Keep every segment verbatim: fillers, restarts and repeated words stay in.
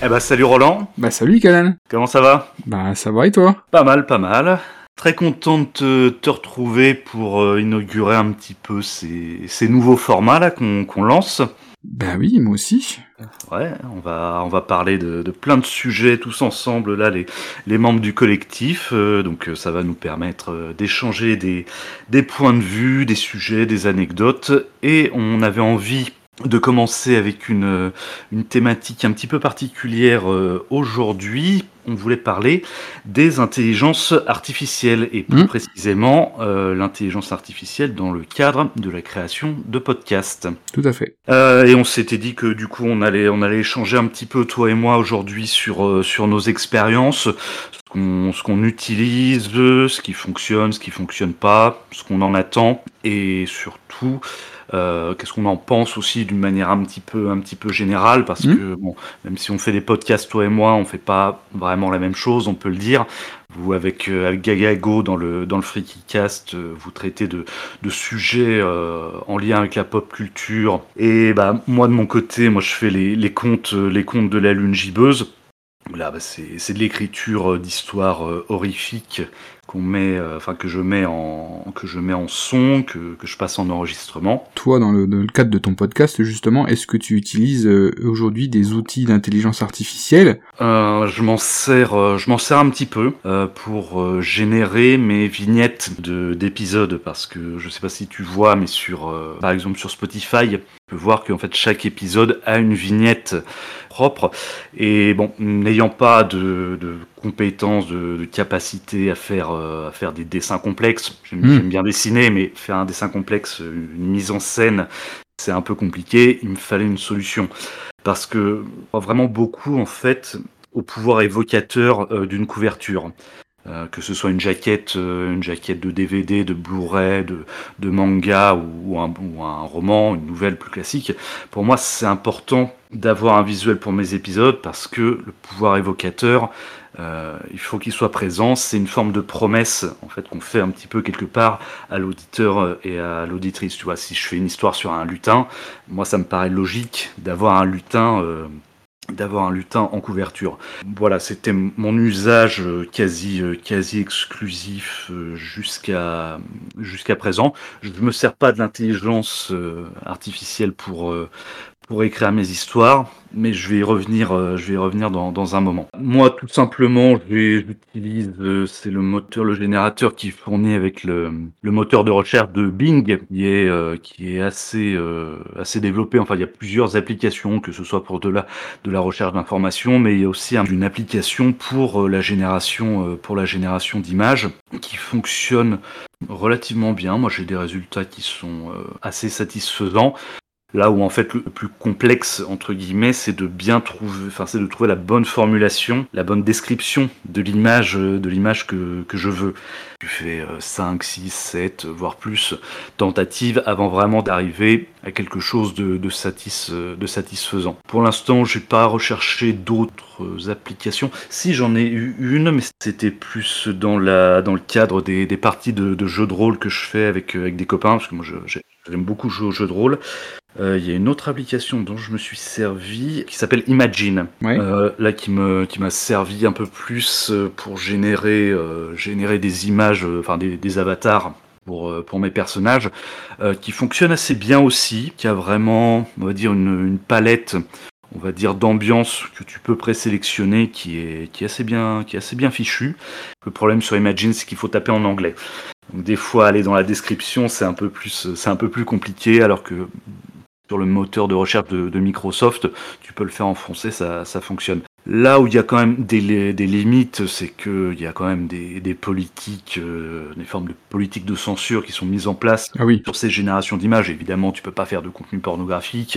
Eh bah salut Roland. Bah salut Canan. Comment ça va? Bah ça va et toi? Pas mal, pas mal. Très content de te, te retrouver pour euh, inaugurer un petit peu ces, ces nouveaux formats là qu'on qu'on lance. Bah oui, moi aussi. Ouais, on va on va parler de, de plein de sujets tous ensemble là, les les membres du collectif. Euh, donc euh, ça va nous permettre euh, d'échanger des des points de vue, des sujets, des anecdotes. Et on avait envie de commencer avec une une thématique un petit peu particulière euh, aujourd'hui. On voulait parler des intelligences artificielles et plus Mmh. précisément euh, l'intelligence artificielle dans le cadre de la création de podcasts. Tout à fait. Euh, et on s'était dit que du coup on allait on allait échanger un petit peu toi et moi aujourd'hui sur euh, sur nos expériences, ce qu'on ce qu'on utilise, ce qui fonctionne, ce qui fonctionne pas, ce qu'on en attend et surtout euh, qu'est-ce qu'on en pense aussi d'une manière un petit peu un petit peu générale parce Mmh. que bon, même si on fait des podcasts toi et moi, on fait pas vraiment la même chose, on peut le dire. Vous avec euh, avec Gagago dans le dans le Freakycast, euh, vous traitez de de sujets euh, en lien avec la pop culture. Et bah moi de mon côté, moi je fais les les contes euh, les contes de la lune gibbeuse. Là, bah, c'est c'est de l'écriture euh, d'histoires euh, horrifiques qu'on met, euh, enfin que je mets en que je mets en son, que que je passe en enregistrement. Toi, dans le, dans le cadre de ton podcast, justement, est-ce que tu utilises euh, aujourd'hui des outils d'intelligence artificielle? Euh, je m'en sers, euh, je m'en sers un petit peu euh, pour euh, générer mes vignettes de d'épisodes parce que je sais pas si tu vois, mais sur, euh, par exemple sur Spotify, tu peux voir qu'en fait chaque épisode a une vignette propre. Et bon, n'ayant pas de, de compétences, de, de capacité à faire euh, à faire des dessins complexes, j'aime, Mmh. j'aime bien dessiner, mais faire un dessin complexe, une mise en scène, c'est un peu compliqué. Il me fallait une solution. Parce que je crois vraiment beaucoup en fait au pouvoir évocateur euh, d'une couverture. Euh, que ce soit une jaquette, euh, une jaquette de D V D, de Blu-ray, de, de manga ou, ou, un, ou un roman, une nouvelle plus classique. Pour moi, c'est important d'avoir un visuel pour mes épisodes parce que le pouvoir évocateur, euh, il faut qu'il soit présent. C'est une forme de promesse en fait qu'on fait un petit peu quelque part à l'auditeur et à l'auditrice. Tu vois, si je fais une histoire sur un lutin, moi, ça me paraît logique d'avoir un lutin. Euh, d'avoir un lutin en couverture. Voilà, c'était mon usage quasi quasi exclusif jusqu'à jusqu'à présent. Je ne me sers pas de l'intelligence artificielle pour pour écrire mes histoires, mais je vais y revenir, euh, je vais y revenir dans, dans un moment. Moi, tout simplement, je vais- j'utilise, euh, c'est le moteur, le générateur qui est fourni avec le, le moteur de recherche de Bing, qui est, euh, qui est assez, euh, assez développé. Enfin, il y a plusieurs applications, que ce soit pour de la, de la recherche d'informations, mais il y a aussi un- une application pour euh, la génération, euh, pour la génération d'images, qui fonctionne relativement bien. Moi, j'ai des résultats qui sont euh, assez satisfaisants. Là où en fait le plus complexe entre guillemets, c'est de bien trouver, enfin c'est de trouver la bonne formulation, la bonne description de l'image, de l'image que, que je veux. Tu fais euh, cinq, six, sept, voire plus tentatives avant vraiment d'arriver à quelque chose de, de, satis, de satisfaisant. Pour l'instant, j'ai pas recherché d'autres applications. Si, j'en ai eu une, mais c'était plus dans la dans le cadre des, des parties de, de jeux de rôle que je fais avec avec des copains, parce que moi je, j'aime beaucoup jouer aux jeux de rôle. Il euh, y a une autre application dont je me suis servi qui s'appelle Imagine, Ouais. euh, là qui me qui m'a servi un peu plus pour générer euh, générer des images, enfin euh, des, des avatars pour euh, pour mes personnages, euh, qui fonctionne assez bien aussi, qui a vraiment, on va dire une, une palette, on va dire d'ambiance que tu peux présélectionner, qui est qui est assez bien qui est assez bien fichu. Le problème sur Imagine, c'est qu'il faut taper en anglais. Donc des fois aller dans la description, c'est un peu plus c'est un peu plus compliqué, alors que sur le moteur de recherche de, de Microsoft, tu peux le faire en français, ça, ça fonctionne. Là où il y a quand même des, des limites, c'est qu'il y a quand même des, des politiques, euh, des formes de politiques de censure qui sont mises en place Ah oui. sur ces générations d'images. Évidemment, tu peux pas faire de contenu pornographique.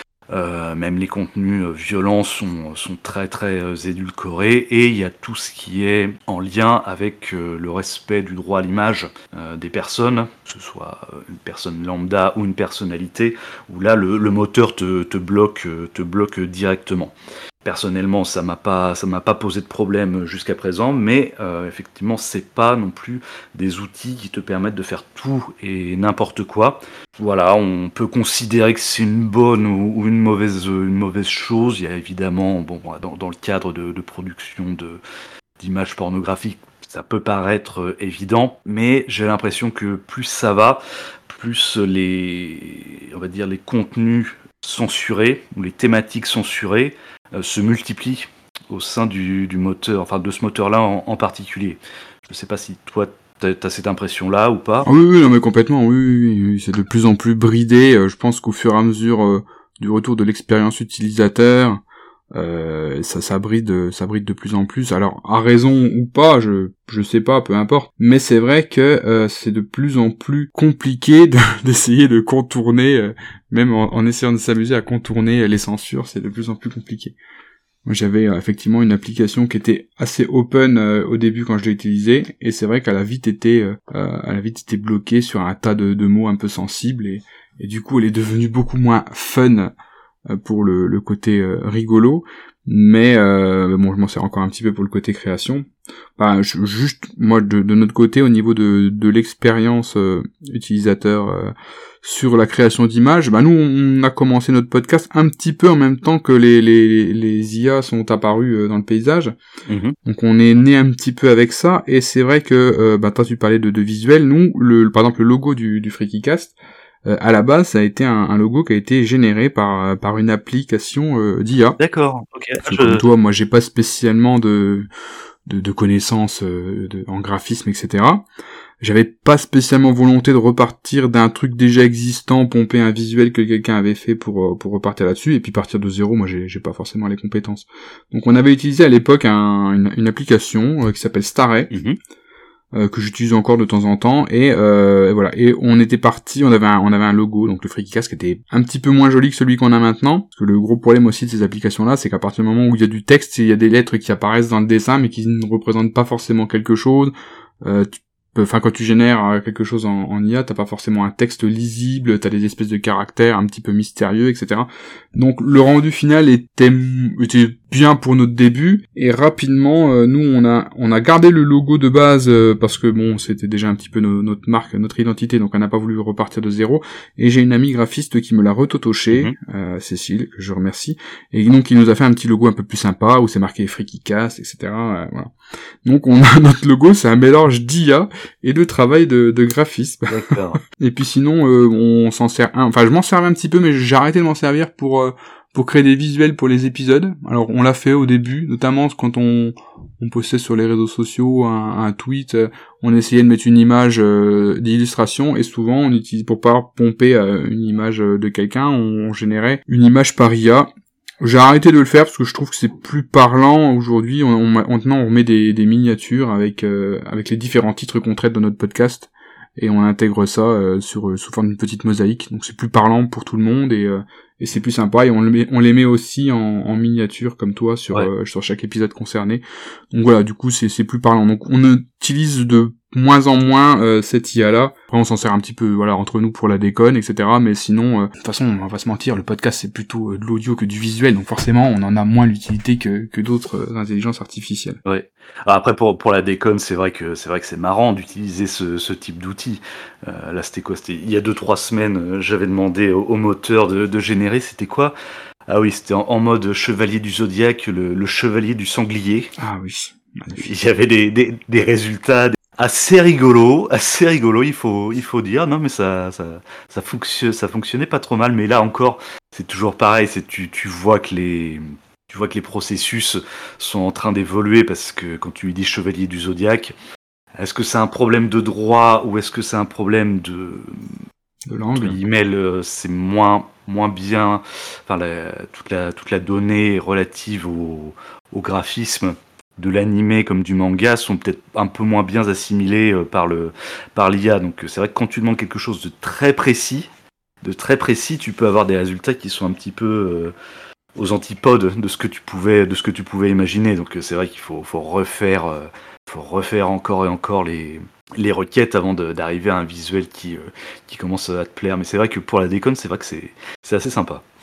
Euh, même les contenus euh, violents sont, sont très très euh, édulcorés, et il y a tout ce qui est en lien avec euh, le respect du droit à l'image euh, des personnes, que ce soit euh, une personne lambda ou une personnalité, où là le, le moteur te, te bloque, te bloque directement. personnellement, ça m'a pas, ça m'a pas posé de problème jusqu'à présent, mais euh, effectivement, c'est pas non plus des outils qui te permettent de faire tout et n'importe quoi. Voilà, on peut considérer que c'est une bonne ou, ou une mauvaise, une mauvaise chose. Il y a évidemment, bon, dans, dans le cadre de, de production de, d'images pornographiques, ça peut paraître euh, évident, mais j'ai l'impression que plus ça va, plus les, on va dire, les contenus censurés ou les thématiques censurées euh, se multiplient au sein du, du moteur, enfin de ce moteur-là en, en particulier. Je ne sais pas si toi t'as, t'as cette impression-là ou pas. Ah oui, oui, non mais complètement, oui, oui, oui, oui, c'est de plus en plus bridé. Euh, je pense qu'au fur et à mesure euh, du retour de l'expérience utilisateur, euh, ça, ça bride, ça bride de plus en plus. Alors à raison ou pas, je, je sais pas, peu importe. Mais c'est vrai que euh, c'est de plus en plus compliqué de, d'essayer de contourner, euh, même en, en essayant de s'amuser à contourner les censures, c'est de plus en plus compliqué. Moi, j'avais euh, effectivement une application qui était assez open euh, au début quand je l'ai utilisée, et c'est vrai qu'elle a vite été, euh, elle a vite été bloquée sur un tas de, de mots un peu sensibles, et, et du coup, elle est devenue beaucoup moins fun euh, pour le, le côté euh, rigolo. Mais euh, bon, je m'en sers encore un petit peu pour le côté création. Bah, je, juste moi de, de notre côté, au niveau de, de l'expérience euh, utilisateur euh, sur la création d'images, bah nous on a commencé notre podcast un petit peu en même temps que les les, les I A sont apparus euh, dans le paysage. Mmh. Donc on est né un petit peu avec ça, et c'est vrai que euh, bah toi tu parlais de, de visuel, nous le par exemple le logo du, du FreakyCast, Euh, à la base, ça a été un, un logo qui a été généré par par une application euh, d'I A. D'accord. Ok. Parce que je... Comme toi, moi, j'ai pas spécialement de de, de connaissances euh, de, en graphisme, et cetera. J'avais pas spécialement volonté de repartir d'un truc déjà existant, pomper un visuel que quelqu'un avait fait pour pour repartir là-dessus, et puis partir de zéro. Moi, j'ai j'ai pas forcément les compétences. Donc, on avait utilisé à l'époque un, une, une application euh, qui s'appelle Starray. Mm-hmm. Euh, que j'utilise encore de temps en temps, et, euh, et voilà, et on était parti, on avait un, on avait un logo, donc le FreakyCast, qui était un petit peu moins joli que celui qu'on a maintenant, parce que le gros problème aussi de ces applications-là, c'est qu'à partir du moment où il y a du texte, il y a des lettres qui apparaissent dans le dessin, mais qui ne représentent pas forcément quelque chose, euh, tu Enfin, quand tu génères quelque chose en, en I A, t'as pas forcément un texte lisible, t'as des espèces de caractères un petit peu mystérieux, et cetera. Donc le rendu final était, était bien pour notre début, et rapidement, euh, nous on a on a gardé le logo de base euh, parce que bon, c'était déjà un petit peu no, notre marque, notre identité, donc on n'a pas voulu repartir de zéro. Et j'ai une amie graphiste qui me l'a retotoché, mmh. euh, Cécile, que je remercie, et donc il nous a fait un petit logo un peu plus sympa où c'est marqué FreakyCast, et cetera. Euh, voilà. Donc on a notre logo, c'est un mélange d'I A et de travail de, de graphisme. D'accord. Et puis sinon, euh, on s'en sert, un... enfin je m'en servais un petit peu, mais j'ai arrêté de m'en servir pour euh, pour créer des visuels pour les épisodes. Alors on l'a fait au début, notamment quand on on postait sur les réseaux sociaux un, un tweet, euh, on essayait de mettre une image euh, d'illustration, et souvent on utilise pour pas pomper euh, une image de quelqu'un, on, on générait une image par I A. J'ai arrêté de le faire parce que je trouve que c'est plus parlant aujourd'hui. On, on, maintenant, on remet des, des miniatures avec euh, avec les différents titres qu'on traite dans notre podcast, et on intègre ça euh, sur sous forme d'une petite mosaïque. Donc c'est plus parlant pour tout le monde, et euh, et c'est plus sympa. Et on le met, on les met aussi en, en miniature comme toi sur ouais. euh, sur chaque épisode concerné. Donc voilà, du coup c'est c'est plus parlant. Donc on utilise de moins en moins euh, cette I A là. Après on s'en sert un petit peu voilà entre nous pour la déconne, et cetera. Mais sinon, euh, de toute façon on va pas se mentir, le podcast c'est plutôt euh, de l'audio que du visuel, donc forcément on en a moins l'utilité que que d'autres euh, intelligences artificielles. Ouais. Alors après pour pour la déconne, c'est vrai que c'est vrai que c'est marrant d'utiliser ce ce type d'outil. Euh, là c'était quoi? C'était il y a deux trois semaines, j'avais demandé au, au moteur de, de générer, c'était quoi? Ah oui, c'était en, en mode chevalier du zodiaque, le, le chevalier du sanglier. Ah oui. Magnifique. Il y avait des des, des résultats assez rigolo, assez rigolo, il faut, il faut dire. Non, mais ça, ça, ça fonctionne, ça fonctionnait pas trop mal. Mais là encore, c'est toujours pareil. C'est tu, tu vois que les, tu vois que les processus sont en train d'évoluer, parce que quand tu lui dis chevalier du zodiaque, est-ce que c'est un problème de droit ou est-ce que c'est un problème de, de langue? L'email, c'est moins, moins bien. Enfin, la, toute la, toute la donnée relative au, au graphisme de l'animé comme du manga sont peut-être un peu moins bien assimilés par le par l'I A. Donc c'est vrai que quand tu demandes quelque chose de très précis, de très précis, tu peux avoir des résultats qui sont un petit peu euh, aux antipodes de ce que tu pouvais de ce que tu pouvais imaginer. Donc c'est vrai qu'il faut faut refaire euh, faut refaire encore et encore les les requêtes avant de, d'arriver à un visuel qui euh, qui commence à te plaire. Mais c'est vrai que pour la déconne, c'est vrai que c'est c'est assez sympa.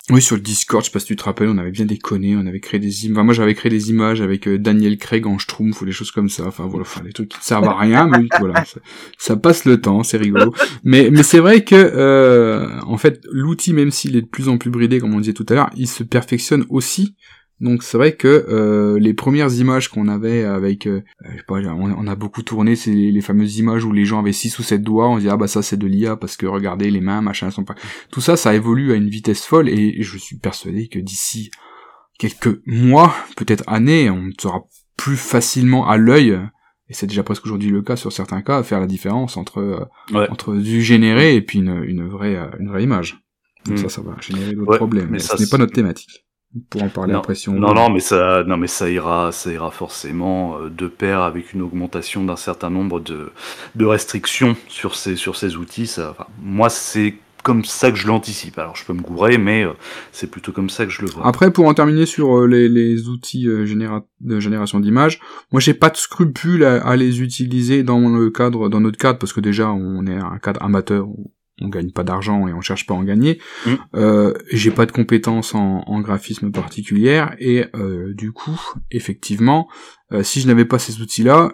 Oui, sur le Discord, je sais pas si tu te rappelles, on avait bien déconné, on avait créé des images, enfin, moi j'avais créé des images avec euh, Daniel Craig en Schtroumpf ou des choses comme ça, enfin voilà, enfin des trucs qui ne servent à rien, mais voilà, ça, ça passe le temps, c'est rigolo. Mais mais c'est vrai que, euh, en fait, l'outil, même s'il est de plus en plus bridé, comme on disait tout à l'heure, il se perfectionne aussi. Donc c'est vrai que euh, les premières images qu'on avait avec, euh, je sais pas, on, on a beaucoup tourné, c'est les, les fameuses images où les gens avaient six ou sept doigts, on se dit ah bah ça c'est de l'I A parce que regardez les mains, machin, sont pas. Tout ça, ça évolue à une vitesse folle et je suis persuadé que d'ici quelques mois, peut-être années, on sera plus facilement à l'œil. Et c'est déjà presque aujourd'hui le cas sur certains cas, à faire la différence entre euh, ouais. entre du généré et puis une, une vraie une vraie image. Donc mmh. ça, ça va générer d'autres ouais, problèmes. Mais, mais ça, ce n'est pas notre thématique. Pour en parler non, après si on non, veut. non, mais ça, non, mais ça ira, ça ira forcément euh, de pair avec une augmentation d'un certain nombre de, de restrictions sur ces, sur ces outils. Ça, enfin, moi, c'est comme ça que je l'anticipe. Alors, je peux me gourer, mais euh, c'est plutôt comme ça que je le vois. Après, pour en terminer sur euh, les, les outils euh, généra- de génération d'images, moi, j'ai pas de scrupule à, à les utiliser dans le cadre, dans notre cadre, parce que déjà, on est un cadre amateur. On gagne pas d'argent et on cherche pas à en gagner. Mmh. Euh, j'ai pas de compétences en, en graphisme particulière et euh, du coup, effectivement, euh, si je n'avais pas ces outils-là,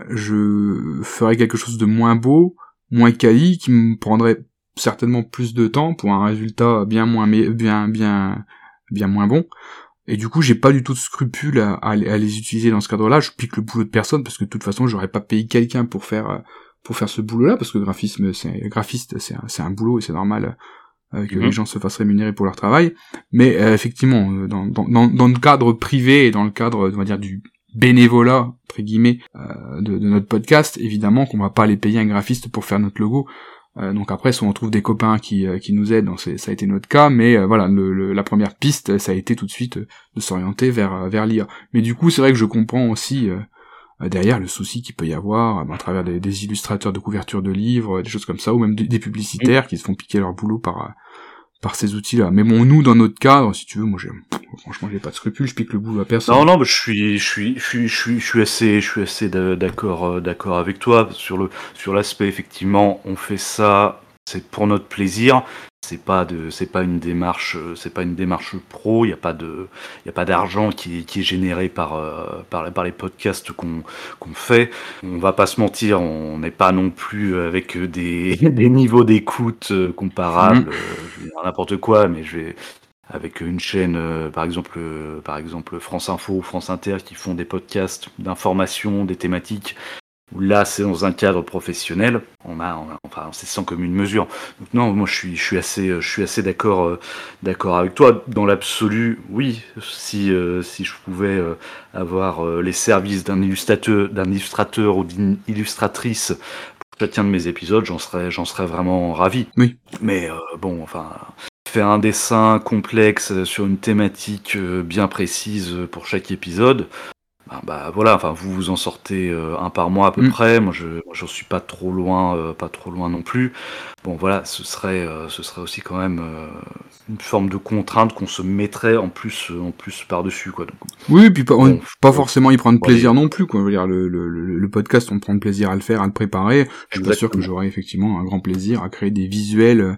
je ferais quelque chose de moins beau, moins quali, qui me prendrait certainement plus de temps pour un résultat bien moins bien bien bien moins bon. Et du coup, j'ai pas du tout de scrupule à, à, à les utiliser dans ce cadre-là. Je pique le boulot de personne parce que de toute façon, j'aurais pas payé quelqu'un pour faire pour faire ce boulot-là, parce que graphisme, c'est graphiste, c'est un, c'est un boulot et c'est normal euh, que mmh. les gens se fassent rémunérer pour leur travail. Mais euh, effectivement, dans, dans, dans, dans le cadre privé et dans le cadre, on va dire, du bénévolat entre guillemets euh, de, de notre podcast, évidemment qu'on va pas aller payer un graphiste pour faire notre logo. Euh, donc après, si on trouve des copains qui euh, qui nous aident, donc c'est, ça a été notre cas, mais euh, voilà, le, le, la première piste, ça a été tout de suite euh, de s'orienter vers vers l'I A. Mais du coup, c'est vrai que je comprends aussi euh, derrière le souci qu'il peut y avoir à travers des, des illustrateurs de couverture de livres, des choses comme ça, ou même des, des publicitaires mmh. qui se font piquer leur boulot par par ces outils-là. Mais bon, nous, dans notre cadre, si tu veux, moi, j'ai, franchement, j'ai pas de scrupules, je pique le boulot à personne. Non, non, mais je suis, je suis, je suis, je suis, je suis assez, je suis assez d'accord, d'accord avec toi sur le, sur l'aspect. Effectivement, on fait ça, c'est pour notre plaisir. C'est pas de, c'est pas une démarche, c'est pas une démarche pro. Il y a pas de, il y a pas d'argent qui, qui est généré par, euh, par, par les podcasts qu'on, qu'on fait. On va pas se mentir, on n'est pas non plus avec des, des niveaux d'écoute comparables, mmh. euh, n'importe quoi. Mais je vais avec une chaîne, euh, par exemple, euh, par exemple France Info ou France Inter qui font des podcasts d'information, des thématiques. Là, c'est dans un cadre professionnel. On a, on a enfin, c'est sans commune mesure. Donc non, moi, je suis, je suis assez, je suis assez d'accord, euh, d'accord avec toi. Dans l'absolu, oui. Si, euh, si je pouvais euh, avoir euh, les services d'un illustrateur, d'un illustrateur ou d'une illustratrice pour chacun de mes épisodes, j'en serais, j'en serais vraiment ravi. Oui. Mais euh, bon, enfin. Faire un dessin complexe sur une thématique bien précise pour chaque épisode, bah, bah voilà, enfin vous vous en sortez euh, un par mois à peu mmh. près. Moi je j'en suis pas trop loin, euh, pas trop loin non plus. Bon voilà, ce serait euh, ce serait aussi quand même euh, une forme de contrainte qu'on se mettrait en plus en plus par dessus quoi. Donc, oui, puis pas, bon, pas euh, forcément y prendre plaisir non plus quoi. Je veux dire le, le, le podcast, on prend plaisir à le faire, à le préparer. Je suis pas sûr que j'aurais effectivement un grand plaisir à créer des visuels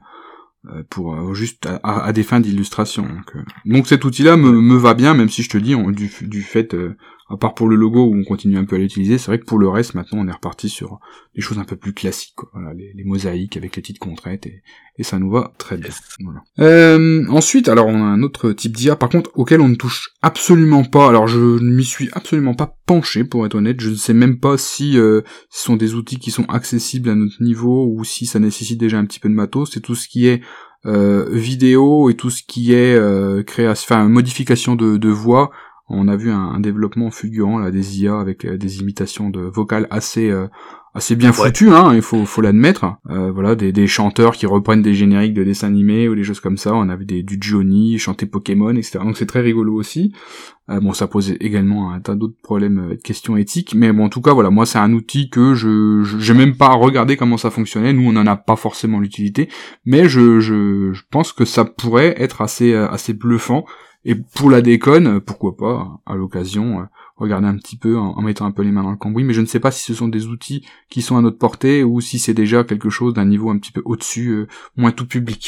pour euh, juste à, à des fins d'illustration. Donc, euh, donc cet outil-là me, me va bien, même si je te dis, on, du, du fait, euh, à part pour le logo où on continue un peu à l'utiliser, c'est vrai que pour le reste, maintenant, on est reparti sur des choses un peu plus classiques, quoi. Voilà, les, les mosaïques avec les petites contraintes, et, et ça nous va très bien. Voilà. Euh, ensuite, alors on a un autre type d'I A, par contre, auquel on ne touche absolument pas. Alors je ne m'y suis absolument pas penché, pour être honnête. Je ne sais même pas si euh, ce sont des outils qui sont accessibles à notre niveau ou si ça nécessite déjà un petit peu de matos. C'est tout ce qui est euh, vidéo et tout ce qui est euh, création, enfin modification de, de voix. On a vu un, un développement fulgurant là des I A avec euh, des imitations de vocales assez euh, assez bien foutues, ouais. hein, il faut faut l'admettre. Euh, voilà, des, des chanteurs qui reprennent des génériques de dessins animés ou des choses comme ça. On avait des du Johnny chanter Pokémon, et cetera. Donc c'est très rigolo aussi. Euh, bon, ça pose également un tas d'autres problèmes et de questions éthiques, mais bon, en tout cas, voilà, moi c'est un outil que je, je j'ai même pas regardé comment ça fonctionnait. Nous, on n'en a pas forcément l'utilité, mais je, je je pense que ça pourrait être assez assez bluffant. Et pour la déconne, pourquoi pas, à l'occasion, euh, regarder un petit peu en, en mettant un peu les mains dans le cambouis, mais je ne sais pas si ce sont des outils qui sont à notre portée ou si c'est déjà quelque chose d'un niveau un petit peu au-dessus, euh, moins tout public.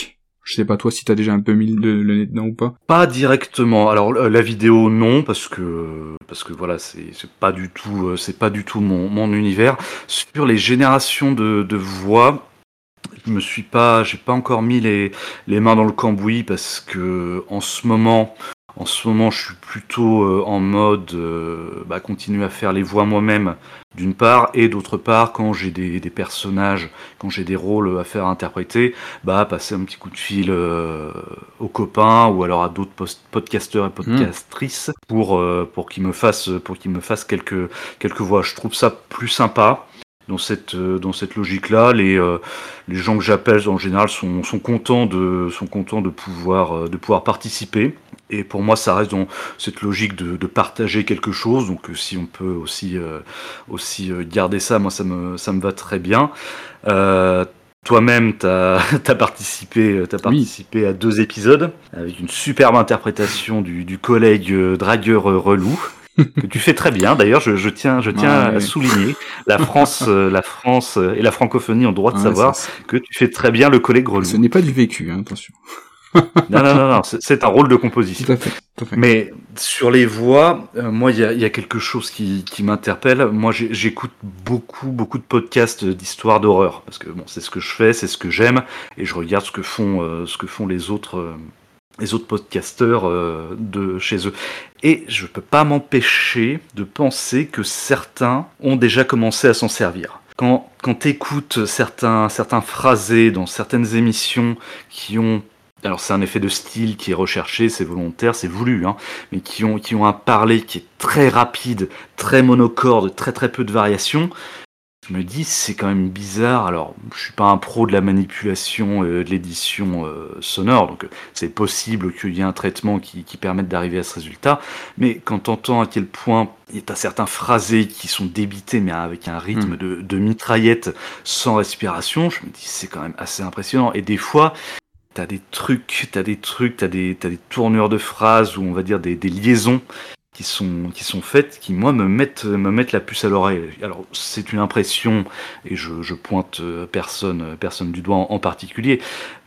Je sais pas toi si t'as déjà un peu mis le, le nez dedans ou pas. Pas directement. Alors la vidéo non, parce que parce que voilà, c'est c'est pas du tout euh, c'est pas du tout mon mon univers. Sur les générations de de voix, je me suis pas j'ai pas encore mis les les mains dans le cambouis parce que en ce moment en ce moment je suis plutôt euh, en mode euh, bah, continuer à faire les voix moi-même d'une part, et d'autre part quand j'ai des des personnages, quand j'ai des rôles à faire interpréter, bah passer un petit coup de fil euh, aux copains ou alors à d'autres post- podcasteurs et podcastrices pour euh, pour qu'ils me fassent pour qu'ils me fassent quelques quelques voix. Je trouve ça plus sympa. Dans cette euh, dans cette logique-là, les euh, les gens que j'appelle en général sont sont contents de sont contents de pouvoir euh, de pouvoir participer. Et pour moi, ça reste dans cette logique de, de partager quelque chose. Donc, euh, si on peut aussi euh, aussi euh, garder ça, moi, ça me ça me va très bien. Euh, Toi-même, t'as as participé t'as Oui. participé à deux épisodes avec une superbe interprétation du du collègue euh, dragueur euh, relou. Que tu fais très bien. D'ailleurs, je, je tiens, je tiens Ouais, à ouais. souligner la France, euh, la France euh, et la francophonie ont le droit de Ouais, savoir ça, c'est- que tu fais très bien le collègue relou. Ce n'est pas du vécu, hein, attention. Non, non, non, non, c'est c'est un rôle de Tout composition. à fait, tout à fait. Mais sur les voix, euh, moi, il y a, il y a quelque chose qui, qui m'interpelle. Moi, j'ai- j'écoute beaucoup, beaucoup de podcasts d'histoires d'horreur parce que bon, c'est ce que je fais, c'est ce que j'aime, et je regarde ce que font, euh, ce que font les autres. euh, les autres podcasteurs euh, de chez eux. Et je peux pas m'empêcher de penser que certains ont déjà commencé à s'en servir. Quand, quand t'écoutes certains, certains phrasés dans certaines émissions qui ont, alors c'est un effet de style qui est recherché, c'est volontaire, c'est voulu, hein, mais qui ont, qui ont un parler qui est très rapide, très monocorde, très très peu de variations, je me dis c'est quand même bizarre. Alors je suis pas un pro de la manipulation euh, de l'édition euh, sonore, donc euh, c'est possible qu'il y ait un traitement qui, qui permette d'arriver à ce résultat, mais quand t'entends à quel point il y a certains phrasés qui sont débités mais avec un rythme Mm. de, de mitraillette sans respiration, je me dis c'est quand même assez impressionnant. Et des fois t'as des trucs, t'as des trucs, t'as des, t'as des tournures de phrases ou on va dire des, des liaisons qui sont qui sont faites, qui moi me mettent me mettent la puce à l'oreille. Alors c'est une impression et je, je pointe personne personne du doigt en, en particulier,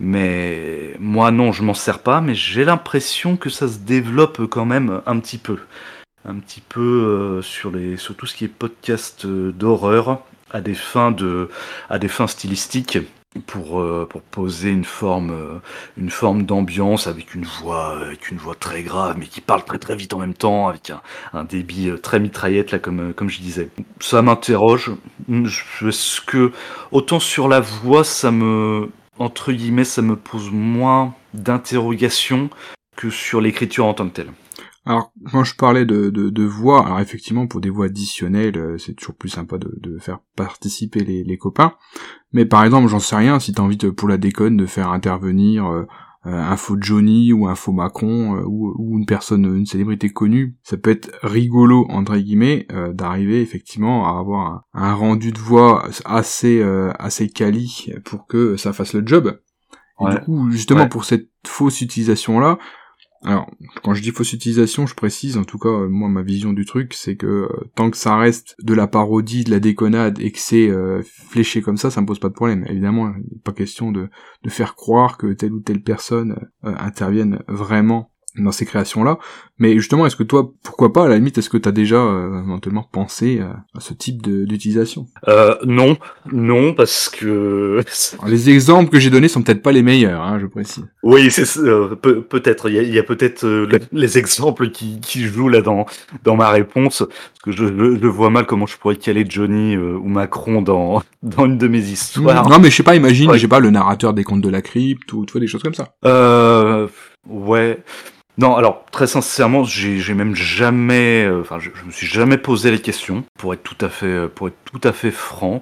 mais moi non je m'en sers pas, mais j'ai l'impression que ça se développe quand même un petit peu, un petit peu euh, sur les sur tout ce qui est podcast euh, d'horreur à des fins de à des fins stylistiques. Pour, euh, pour poser une forme, euh, une forme d'ambiance avec une voix, euh, avec une voix très grave, mais qui parle très très vite en même temps, avec un, un débit euh, très mitraillette là, comme euh, comme je disais. Ça m'interroge. Est-ce que autant sur la voix, ça me entre guillemets, ça me pose moins d'interrogations que sur l'écriture en tant que telle. Alors, quand je parlais de, de, de voix, alors effectivement, pour des voix additionnelles, euh, c'est toujours plus sympa de, de faire participer les, les copains. Mais par exemple, j'en sais rien, si t'as envie de, pour la déconne de faire intervenir euh, un faux Johnny ou un faux Macron euh, ou, ou une personne, une célébrité connue, ça peut être rigolo, entre guillemets, euh, d'arriver effectivement à avoir un, un rendu de voix assez euh, assez quali pour que ça fasse le job. Et Ouais. du coup, justement, Ouais. pour cette fausse utilisation-là, alors, quand je dis fausse utilisation, je précise, en tout cas, euh, moi, ma vision du truc, c'est que euh, tant que ça reste de la parodie, de la déconnade, et que c'est euh, fléché comme ça, ça me pose pas de problème. Évidemment, il n'est pas question de, de faire croire que telle ou telle personne euh, intervienne vraiment dans ces créations-là. Mais justement, est-ce que toi, pourquoi pas, à la limite, est-ce que t'as déjà euh, éventuellement pensé euh, à ce type de, d'utilisation ? Euh, non, non, parce que Alors, les exemples que j'ai donnés sont peut-être pas les meilleurs, hein, je précise. oui, c'est euh, peut, peut-être. Il y a, il y a peut-être euh, les, les exemples qui, qui jouent là dans dans ma réponse, parce que je, je, je vois mal comment je pourrais caler Johnny euh, ou Macron dans dans une de mes histoires. Mmh, non, mais je sais pas, imagine, Ouais. je sais pas, le narrateur des contes de la crypte, ou tu vois, des choses comme ça. Euh, ouais. Non, alors très sincèrement, j'ai j'ai même jamais, euh, enfin, je, je me suis jamais posé les questions, pour être tout à fait, pour être tout à fait franc,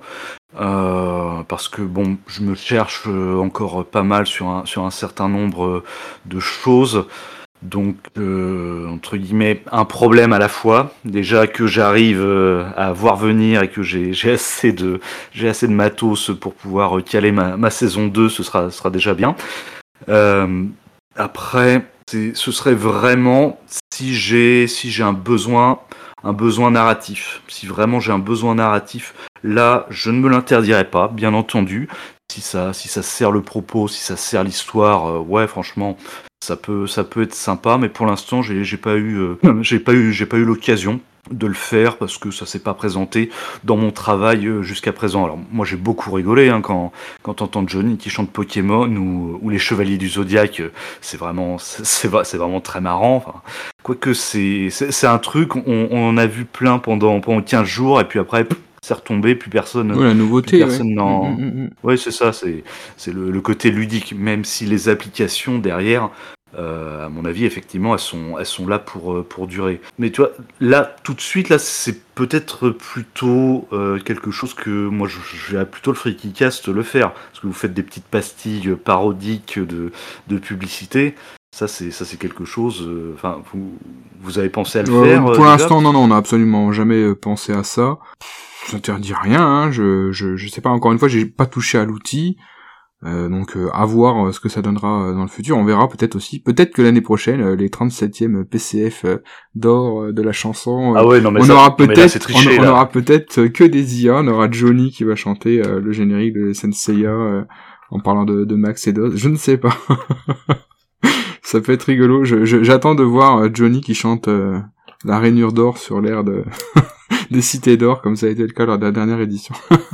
euh, parce que bon, je me cherche euh, encore pas mal sur un sur un certain nombre de choses, donc euh, entre guillemets un problème à la fois. Déjà que j'arrive euh, à voir venir et que j'ai j'ai assez de j'ai assez de matos pour pouvoir caler ma ma saison deux, ce sera ce sera déjà bien. Euh, Après, c'est, ce serait vraiment si j'ai si j'ai un besoin un besoin narratif. Si vraiment j'ai un besoin narratif, là, je ne me l'interdirai pas, bien entendu. si ça, si ça sert le propos, si ça sert l'histoire, euh, ouais, franchement, ça peut, ça peut être sympa. Mais pour l'instant, j'ai, j'ai pas eu, euh, j'ai pas eu, j'ai pas eu l'occasion de le faire parce que ça s'est pas présenté dans mon travail euh, jusqu'à présent. Alors moi j'ai beaucoup rigolé hein, quand quand t'entends Johnny qui chante Pokémon ou, ou les Chevaliers du Zodiaque, euh, c'est vraiment c'est c'est, va- c'est vraiment très marrant. Enfin, quoique c'est, c'est c'est un truc, on, on en a vu plein pendant pendant quinze jours et puis après pff, c'est retombé, plus personne Ouais, la plus nouveauté, ouais. personne Mm, mm, n'en. mm, mm. Ouais, c'est ça, c'est c'est le, le côté ludique, même si les applications derrière, euh, à mon avis, effectivement, elles sont elles sont là pour euh, pour durer. Mais tu vois, là, tout de suite, là, c'est peut-être plutôt euh, quelque chose que moi, je, je vais plutôt le FreakyCast le faire, parce que vous faites des petites pastilles parodiques de de publicité. Ça, c'est ça, c'est quelque chose. euh, Enfin, vous vous avez pensé à le Euh, faire euh, pour déjà? l'instant, non, non, on n'a absolument jamais euh, pensé à ça. Ça t'interdit rien, hein, je, je, je sais pas, encore une fois, j'ai pas touché à l'outil, euh, donc euh, à voir euh, ce que ça donnera euh, dans le futur, on verra peut-être aussi, peut-être que l'année prochaine, euh, les trente-septième P C F euh, d'or euh, de la chanson, euh, Ah ouais, non mais on ça, aura non mais là, c'est peut-être, on, triché on là. aura peut-être euh, que des I A, on aura Johnny qui va chanter euh, le générique de Senseiya euh, en parlant de, de Max et d'Oz, je ne sais pas. Ça peut être rigolo, je, je- j'attends de voir euh, Johnny qui chante euh, la rainure d'or sur l'air de des cités d'or, comme ça a été le cas lors de la dernière édition.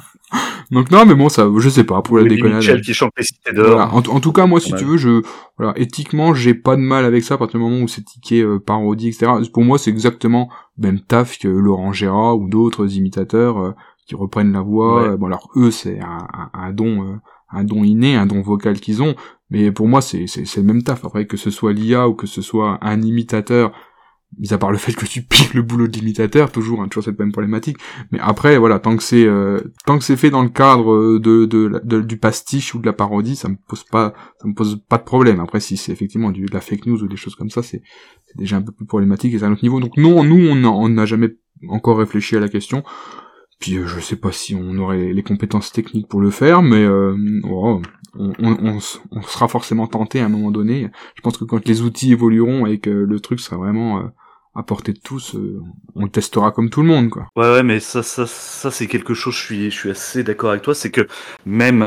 Donc non, mais bon, ça, je sais pas, pour la Willy déconnade. Mitchell qui chante les cités Voilà. d'or. En, en tout cas, moi, si On a- tu veux, je, voilà, éthiquement, j'ai pas de mal avec ça à partir du moment où c'est tiqué euh, parodie, et cetera. Pour moi, c'est exactement le même taf que Laurent Gérard ou d'autres imitateurs euh, qui reprennent la voix. Ouais. Euh, Bon, alors eux, c'est un, un, un don, euh, un don inné, un don vocal qu'ils ont. Mais pour moi, c'est, c'est, c'est le même taf. Après, que ce soit l'I A ou que ce soit un imitateur, mis à part le fait que tu piques le boulot de l'imitateur, toujours, hein, toujours cette même problématique. Mais après, voilà, tant que c'est euh, tant que c'est fait dans le cadre de, de, de- du pastiche ou de la parodie, ça me pose pas ça me pose pas de problème. Après, si c'est effectivement du, de la fake news ou des choses comme ça, c'est c'est déjà un peu plus problématique et c'est à un autre niveau. Donc non, nous, on n'a on n'a jamais encore réfléchi à la question. Puis euh, je sais pas si on aurait les compétences techniques pour le faire, mais euh, oh, on, on, on, s- on sera forcément tenté à un moment donné. Je pense que quand les outils évolueront et que le truc sera vraiment euh, à portée de tous, euh, on le testera comme tout le monde, quoi. Ouais, ouais, mais ça, ça, ça, c'est quelque chose. Je suis, je suis assez d'accord avec toi. C'est que même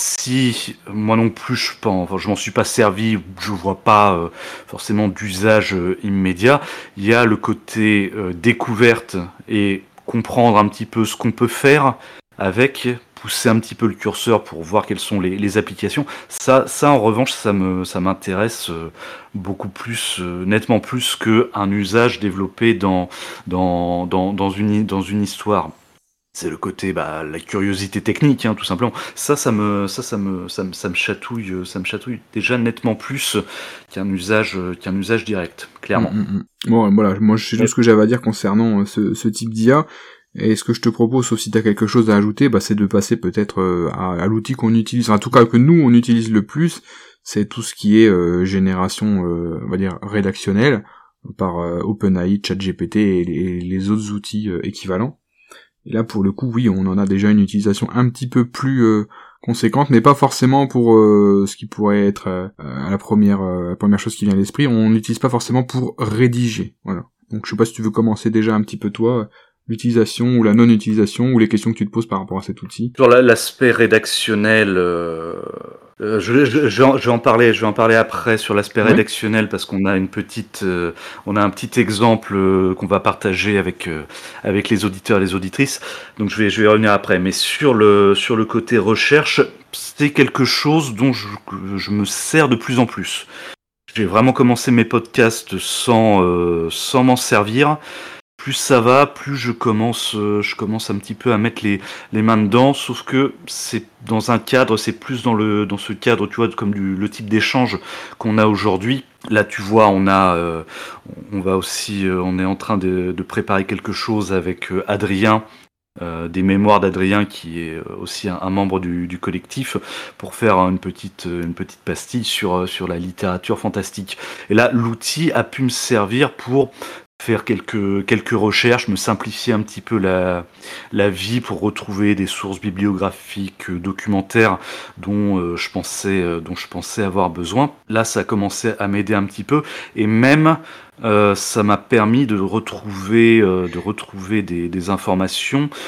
si moi non plus, je pense, enfin, je m'en suis pas servi, je vois pas euh, forcément d'usage euh, immédiat. Il y a le côté euh, découverte et comprendre un petit peu ce qu'on peut faire avec, pousser un petit peu le curseur pour voir quelles sont les, les applications. Ça, ça en revanche, ça me, ça m'intéresse euh, beaucoup plus, euh, nettement plus que un usage développé dans dans, dans, dans, une, dans une histoire. C'est le côté, bah, la curiosité technique, hein, tout simplement. Ça, ça me, ça, ça me, ça me, ça me chatouille, euh, ça me chatouille déjà nettement plus qu'un usage, euh, qu'un usage direct, Mm, clairement. mm, mm. Bon, voilà, moi je sais tout Mais ce que j'avais à dire concernant euh, ce, ce type d'I A. Et ce que je te propose, sauf si t'as quelque chose à ajouter, bah, c'est de passer peut-être euh, à, à l'outil qu'on utilise, en tout cas que nous on utilise le plus, c'est tout ce qui est euh, génération, euh, on va dire rédactionnelle, par euh, OpenAI, ChatGPT et les, et les autres outils euh, équivalents. Et là, pour le coup, oui, on en a déjà une utilisation un petit peu plus euh, conséquente, mais pas forcément pour euh, ce qui pourrait être euh, la première euh, la première chose qui vient à l'esprit. On l'utilise pas forcément pour rédiger. Voilà. Donc, je sais pas si tu veux commencer déjà un petit peu toi, l'utilisation ou la non-utilisation ou les questions que tu te poses par rapport à cet outil. sur la- l'aspect rédactionnel, euh, euh, je, je, je, vais en, je vais en parler, je vais en parler après sur l'aspect Ouais. rédactionnel parce qu'on a une petite, euh, on a un petit exemple euh, qu'on va partager avec euh, avec les auditeurs et les auditrices. Donc je vais, je vais y revenir après. Mais sur le sur le côté recherche, c'est quelque chose dont je, je me sers de plus en plus. J'ai vraiment commencé mes podcasts sans euh, sans m'en servir. Plus ça va, plus je commence, euh, je commence un petit peu à mettre les, les mains dedans. Sauf que c'est dans un cadre, c'est plus dans le dans ce cadre, tu vois, comme du, le type d'échange qu'on a aujourd'hui. Là, tu vois, on a, euh, on va aussi, euh, on est en train de, de préparer quelque chose avec euh, Adrien. Euh, des mémoires d'Adrien qui est euh, aussi un, un membre du, du collectif pour faire une petite une petite pastille sur euh, sur la littérature fantastique. Et là, l'outil a pu me servir pour faire quelques quelques recherches, me simplifier un petit peu la la vie pour retrouver des sources bibliographiques, euh, documentaires dont euh, je pensais euh, dont je pensais avoir besoin. Là, ça a commencé à m'aider un petit peu et même euh, ça m'a permis de retrouver euh, de retrouver des, des informations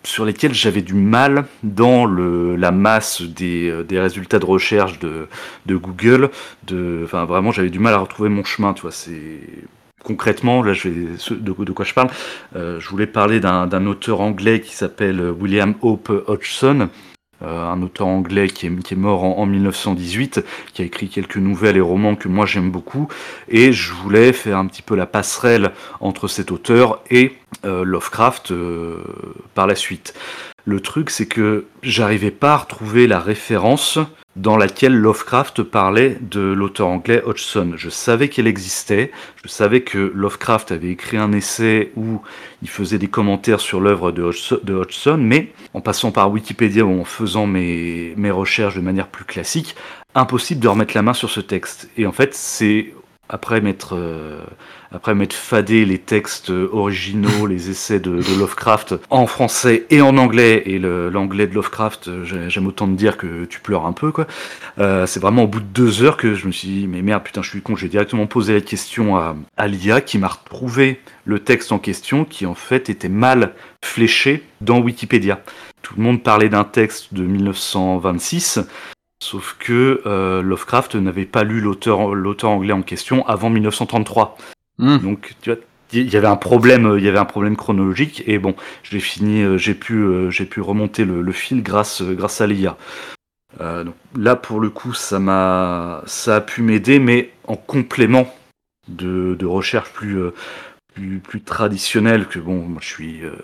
sur lesquels j'avais du mal dans le, la masse des, des résultats de recherche de, de Google. De, enfin, vraiment, j'avais du mal à retrouver mon chemin. Tu vois, c'est concrètement, là, je vais de, de quoi je parle. Euh, je voulais parler d'un, d'un auteur anglais qui s'appelle William Hope Hodgson. Euh, un auteur anglais qui est, qui est mort en, en mille neuf cent dix-huit, qui a écrit quelques nouvelles et romans que moi j'aime beaucoup, et je voulais faire un petit peu la passerelle entre cet auteur et euh, Lovecraft euh, par la suite. Le truc, c'est que j'arrivais pas à retrouver la référence dans laquelle Lovecraft parlait de l'auteur anglais Hodgson. Je savais qu'elle existait, je savais que Lovecraft avait écrit un essai où il faisait des commentaires sur l'œuvre de Hodgson, de Hodgson, mais en passant par Wikipédia ou en faisant mes, mes recherches de manière plus classique, impossible de remettre la main sur ce texte. Et en fait, c'est après m'être euh, après m'être fadé les textes originaux, les essais de, de Lovecraft en français et en anglais, et le, l'anglais de Lovecraft, j'aime autant te dire que tu pleures un peu, quoi. Euh, c'est vraiment au bout de deux heures que je me suis dit, mais merde, putain, je suis con, j'ai directement posé la question à, à l'I A qui m'a retrouvé le texte en question qui, en fait, était mal fléché dans Wikipédia. Tout le monde parlait d'un texte de mille neuf cent vingt-six, sauf que euh, Lovecraft n'avait pas lu l'auteur, l'auteur anglais en question avant mille neuf cent trente-trois. Mmh. Donc, tu vois, il y avait un problème, il y avait un problème chronologique, et bon, j'ai fini, j'ai pu, j'ai pu remonter le, le fil grâce, grâce à l'I A. Euh, donc là, pour le coup, ça m'a, ça a pu m'aider, mais en complément de, de recherches plus, plus, plus traditionnelles. Que bon, moi, je suis, euh,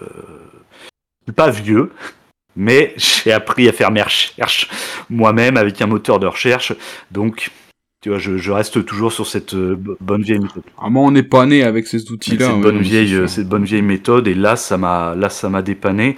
je suis pas vieux. Mais j'ai appris à faire mes recherches moi-même avec un moteur de recherche, donc tu vois, je, je reste toujours sur cette euh, bonne vieille méthode. Ah, moi, on n'est pas né avec ces outils-là. Cette bonne vieille, euh, cette bonne vieille méthode, et là, ça m'a, là, ça m'a dépanné.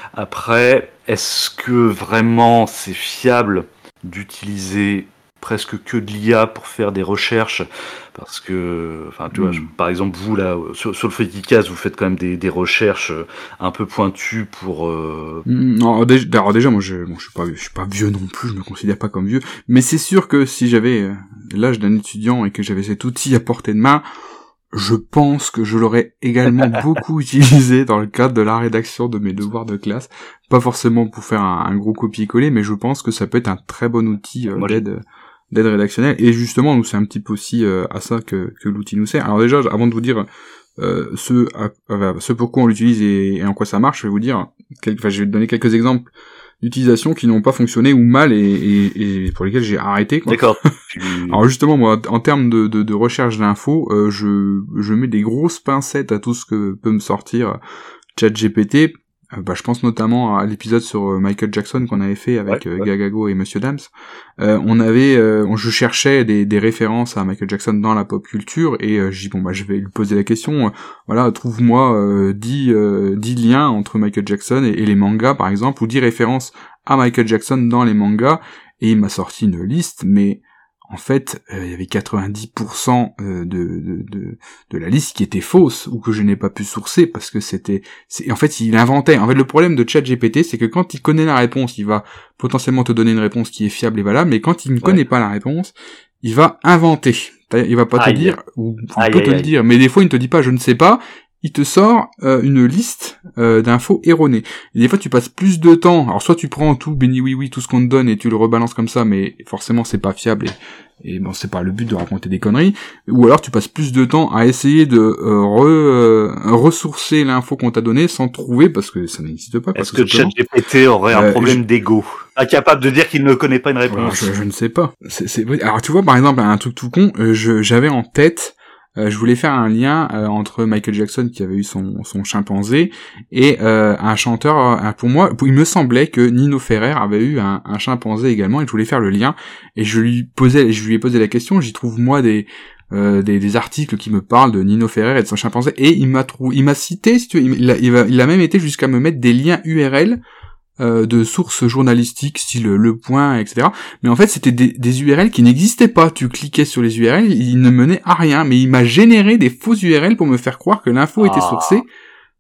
Après, est-ce que vraiment c'est fiable d'utiliser presque que de l'I A pour faire des recherches? Parce que, enfin, tu vois, je, par exemple, vous, là, sur, sur le Fredicast, vous faites quand même des, des recherches un peu pointues pour... Euh... Non, déjà, alors déjà, moi, je, bon, je suis pas, je suis pas vieux non plus, je me considère pas comme vieux, mais c'est sûr que si j'avais euh, l'âge d'un étudiant et que j'avais cet outil à portée de main, je pense que je l'aurais également beaucoup utilisé dans le cadre de la rédaction de mes devoirs de classe. Pas forcément pour faire un, un gros copier-coller, mais je pense que ça peut être un très bon outil euh, d'aide... d'aide rédactionnelle, et justement nous c'est un petit peu aussi euh, à ça que, que l'outil nous sert. Alors déjà, avant de vous dire euh, ce, à, à, ce pourquoi on l'utilise et, et en quoi ça marche, je vais vous dire, quel, enfin je vais te donner quelques exemples d'utilisation qui n'ont pas fonctionné ou mal, et, et, et pour lesquels j'ai arrêté, quoi. D'accord. Alors justement, moi, en termes de, de, de recherche d'infos, euh, je, je mets des grosses pincettes à tout ce que peut me sortir ChatGPT. Euh, bah, je pense notamment à l'épisode sur euh, Michael Jackson qu'on avait fait avec ouais, euh, ouais. Gagago et Monsieur Dams. Euh, on avait, euh, on, je cherchais des, des références à Michael Jackson dans la pop culture, et euh, je dis bon bah je vais lui poser la question. Euh, voilà, trouve-moi euh, dix, euh, dix liens entre Michael Jackson et, et les mangas par exemple, ou dix références à Michael Jackson dans les mangas, et il m'a sorti une liste, mais en fait, euh, il y avait quatre-vingt-dix pour cent de, de, de, de la liste qui était fausse, ou que je n'ai pas pu sourcer, parce que c'était... C'est, en fait, il inventait. En fait, le problème de ChatGPT, c'est que quand il connaît la réponse, il va potentiellement te donner une réponse qui est fiable et valable, mais quand il ne ouais. connaît pas la réponse, il va inventer. Il va pas aïe. te dire, ou il aïe, peut aïe, te aïe. le dire, mais des fois, il ne te dit pas « je ne sais pas », il te sort euh, une liste euh, d'infos erronées. Et des fois, tu passes plus de temps. Alors, soit tu prends tout, béni oui oui, tout ce qu'on te donne et tu le rebalances comme ça, mais forcément, c'est pas fiable et, et bon, c'est pas le but de raconter des conneries. Ou alors, tu passes plus de temps à essayer de euh, re, euh, ressourcer l'info qu'on t'a donnée sans trouver, parce que ça n'existe pas. Est-ce que, que ChatGPT aurait un euh, problème je... d'ego, incapable de dire qu'il ne connaît pas une réponse? Alors, je, je ne sais pas. C'est, c'est... Alors, tu vois, par exemple, un truc tout con, euh, je, j'avais en tête. Euh, je voulais faire un lien euh, entre Michael Jackson qui avait eu son, son chimpanzé et euh, un chanteur. Euh, pour moi, il me semblait que Nino Ferrer avait eu un, un chimpanzé également, et je voulais faire le lien. Et je lui posais, je lui ai posé la question. J'y trouve moi des euh, des, des articles qui me parlent de Nino Ferrer et de son chimpanzé, et il m'a trou- il m'a cité, si tu veux, il a, il a, il a même été jusqu'à me mettre des liens U R L. Euh, de sources journalistiques, style Le Point, et cetera. Mais en fait, c'était des, des U R L qui n'existaient pas. Tu cliquais sur les U R L, ils ne menaient à rien. Mais il m'a généré des fausses U R L pour me faire croire que l'info ah. était sourcée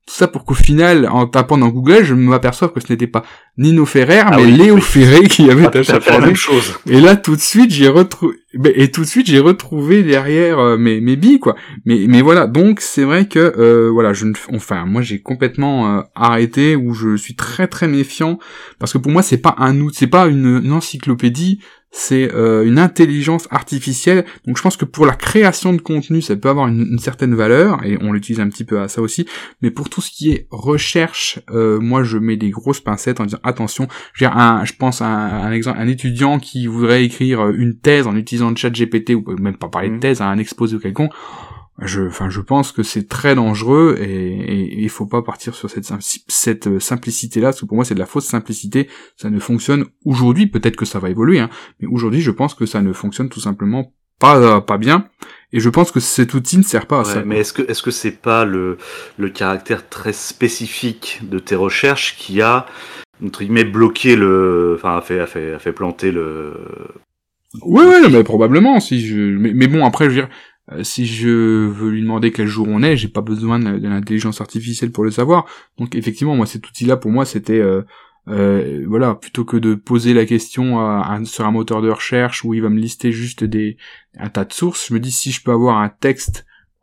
Tout ça pour qu'au final, en tapant dans Google, je m'aperçoive que ce n'était pas Nino Ferrer, Ah mais oui, Léo oui. Ferré qui avait Pas tout à fait la même chose. Et là, tout de suite, j'ai retrouvé, et tout de suite, j'ai retrouvé derrière euh, mes, mes billes, quoi. Mais, mais voilà. Donc, c'est vrai que, euh, voilà, je ne, enfin, moi, j'ai complètement euh, arrêté, où je suis très, très méfiant, parce que pour moi, c'est pas un outil, c'est pas une, une encyclopédie, c'est euh, une intelligence artificielle. Donc, je pense que pour la création de contenu, ça peut avoir une, une certaine valeur, et on l'utilise un petit peu à ça aussi. Mais pour tout ce qui est recherche, euh, moi, je mets des grosses pincettes en disant attention. Je veux dire, un, je pense à un, un exemple, un étudiant qui voudrait écrire une thèse en utilisant le chat G P T, ou même pas parler de thèse, à un exposé ou quelconque. Je, enfin, je pense que c'est très dangereux, et il faut pas partir sur cette, cette simplicité-là, parce que pour moi, c'est de la fausse simplicité. Ça ne fonctionne aujourd'hui, peut-être que ça va évoluer, hein, mais aujourd'hui, je pense que ça ne fonctionne tout simplement pas, pas bien. Et je pense que cet outil ne sert pas à ouais, ça. Mais est-ce que est-ce que c'est pas le le caractère très spécifique de tes recherches qui a entre guillemets bloqué le, enfin a fait a fait a fait planter le. Ouais, ouais, mais probablement. Si je, mais, mais bon, après, je veux dire, euh, si je veux lui demander quel jour on est, j'ai pas besoin de, de l'intelligence artificielle pour le savoir. Donc effectivement, moi, cet outil-là, pour moi, c'était, euh, euh, voilà, plutôt que de poser la question à, à, sur un moteur de recherche où il va me lister juste des un tas de sources, je me dis si je peux avoir un texte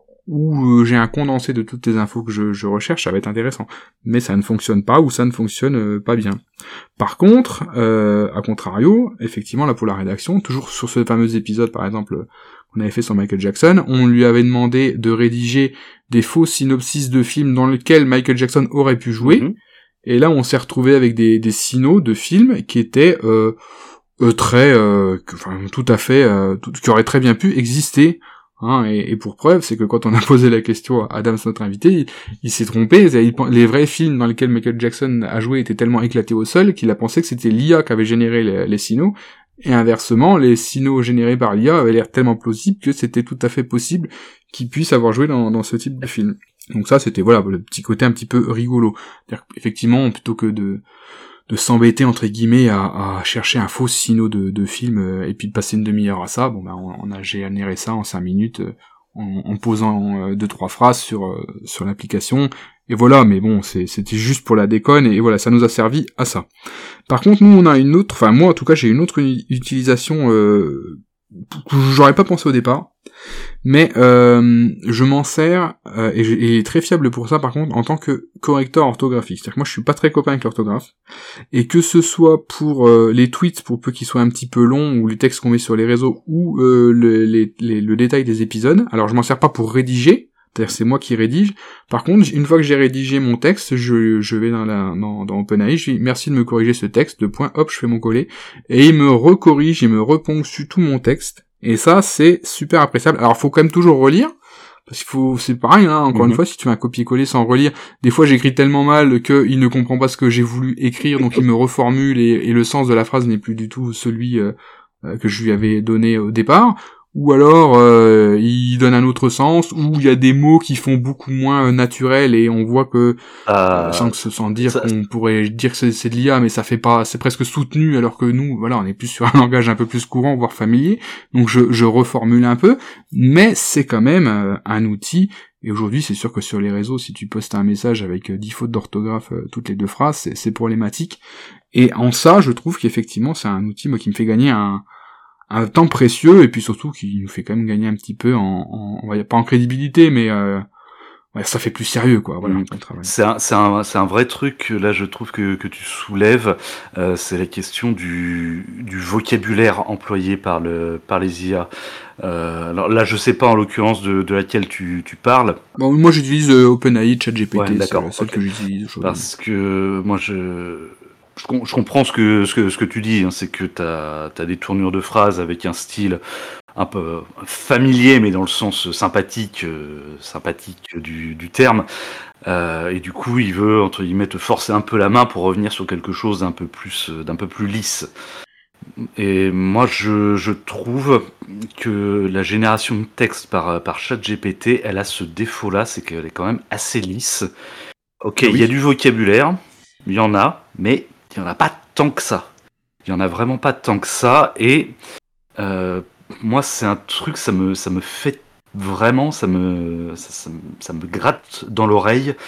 où euh, j'ai un condensé de toutes les infos que je, je recherche, ça va être intéressant. Mais ça ne fonctionne pas, ou ça ne fonctionne euh, pas bien. Par contre, euh, à contrario, effectivement, là pour la rédaction, toujours sur ce fameux épisode, par exemple, qu'on avait fait sur Michael Jackson, on lui avait demandé de rédiger des faux synopsis de films dans lesquels Michael Jackson aurait pu jouer, mm-hmm. Et là on s'est retrouvé avec des, des synos de films qui étaient euh, euh, très, euh, que, enfin, tout à fait, euh, tout, qui auraient très bien pu exister. Hein, et, et pour preuve, c'est que quand on a posé la question à Adams, notre invité, il, il s'est trompé. Il, les vrais films dans lesquels Michael Jackson a joué étaient tellement éclatés au sol qu'il a pensé que c'était l'I A qui avait généré les, les sinos. Et inversement, les sinos générés par l'I A avaient l'air tellement plausibles que c'était tout à fait possible qu'ils puissent avoir joué dans, dans ce type de film. Donc ça, c'était voilà le petit côté un petit peu rigolo. C'est-à-dire effectivement, plutôt que de de s'embêter entre guillemets à, à chercher un faux sino de, de film euh, et puis de passer une demi-heure à ça, bon ben on, on a généré ça en cinq minutes euh, en, en posant euh, deux trois phrases sur euh, sur l'application, et voilà. Mais bon, c'est, c'était juste pour la déconne, et, et voilà, ça nous a servi à ça. Par contre, nous on a une autre, enfin moi en tout cas j'ai une autre utilisation euh, que j'aurais pas pensé au départ, mais euh, je m'en sers, euh, et j'ai est très fiable pour ça par contre, en tant que correcteur orthographique. C'est-à-dire que moi je suis pas très copain avec l'orthographe, et que ce soit pour euh, les tweets, pour peu qu'ils soient un petit peu longs, ou les textes qu'on met sur les réseaux, ou euh, le, les, les, le détail des épisodes, alors je m'en sers pas pour rédiger, c'est-à-dire c'est moi qui rédige. Par contre, une fois que j'ai rédigé mon texte, je, je vais dans, la, dans, dans OpenAI, je dis merci de me corriger ce texte, de point, hop, je fais mon coller, et il me recorrige, il me reponctue tout mon texte, et ça, c'est super appréciable. Alors, faut quand même toujours relire, parce qu'il faut, c'est pareil, hein, encore mm-hmm. une fois, si tu fais un copier-coller sans relire, des fois j'écris tellement mal qu'il ne comprend pas ce que j'ai voulu écrire, donc il me reformule, et, et le sens de la phrase n'est plus du tout celui euh, que je lui avais donné au départ. Ou alors euh, il donne un autre sens, ou il y a des mots qui font beaucoup moins euh, naturels, et on voit que euh, euh, sans que sans dire ça, qu'on pourrait dire que c'est, c'est de l'I A, mais ça fait pas, c'est presque soutenu, alors que nous, voilà, on est plus sur un langage un peu plus courant, voire familier. Donc je, je reformule un peu, mais c'est quand même euh, un outil. Et aujourd'hui, c'est sûr que sur les réseaux, si tu postes un message avec euh, dix fautes d'orthographe euh, toutes les deux phrases, c'est, c'est problématique. Et en ça, je trouve qu'effectivement, c'est un outil moi qui me fait gagner un un temps précieux, et puis surtout qui nous fait quand même gagner un petit peu en, en on va pas en crédibilité, mais euh, ouais, ça fait plus sérieux, quoi. Voilà. Mmh. C'est un, c'est un, c'est un vrai truc. Là, je trouve que que tu soulèves, euh, c'est la question du du vocabulaire employé par le par les I A. Euh, alors là, je sais pas en l'occurrence de de laquelle tu tu parles. Bon, moi, j'utilise euh, OpenAI, ChatGPT, ouais, d'accord, c'est celle okay. que j'utilise. Parce que moi, je Je, com- je comprends ce que, ce que, ce que tu dis, hein, c'est que t'as, t'as des tournures de phrases avec un style un peu familier, mais dans le sens sympathique, euh, sympathique du, du terme, euh, et du coup, il veut, entre guillemets, te forcer un peu la main pour revenir sur quelque chose d'un peu plus, d'un peu plus lisse. Et moi, je, je trouve que la génération de texte par, par ChatGPT, elle a ce défaut-là, c'est qu'elle est quand même assez lisse. Ok, il oui. y a du vocabulaire, il y en a, mais il n'y en a pas tant que ça. Il n'y en a vraiment pas tant que ça. Et euh, moi, c'est un truc, ça me, ça me fait vraiment, ça me, ça, ça, ça me gratte dans l'oreille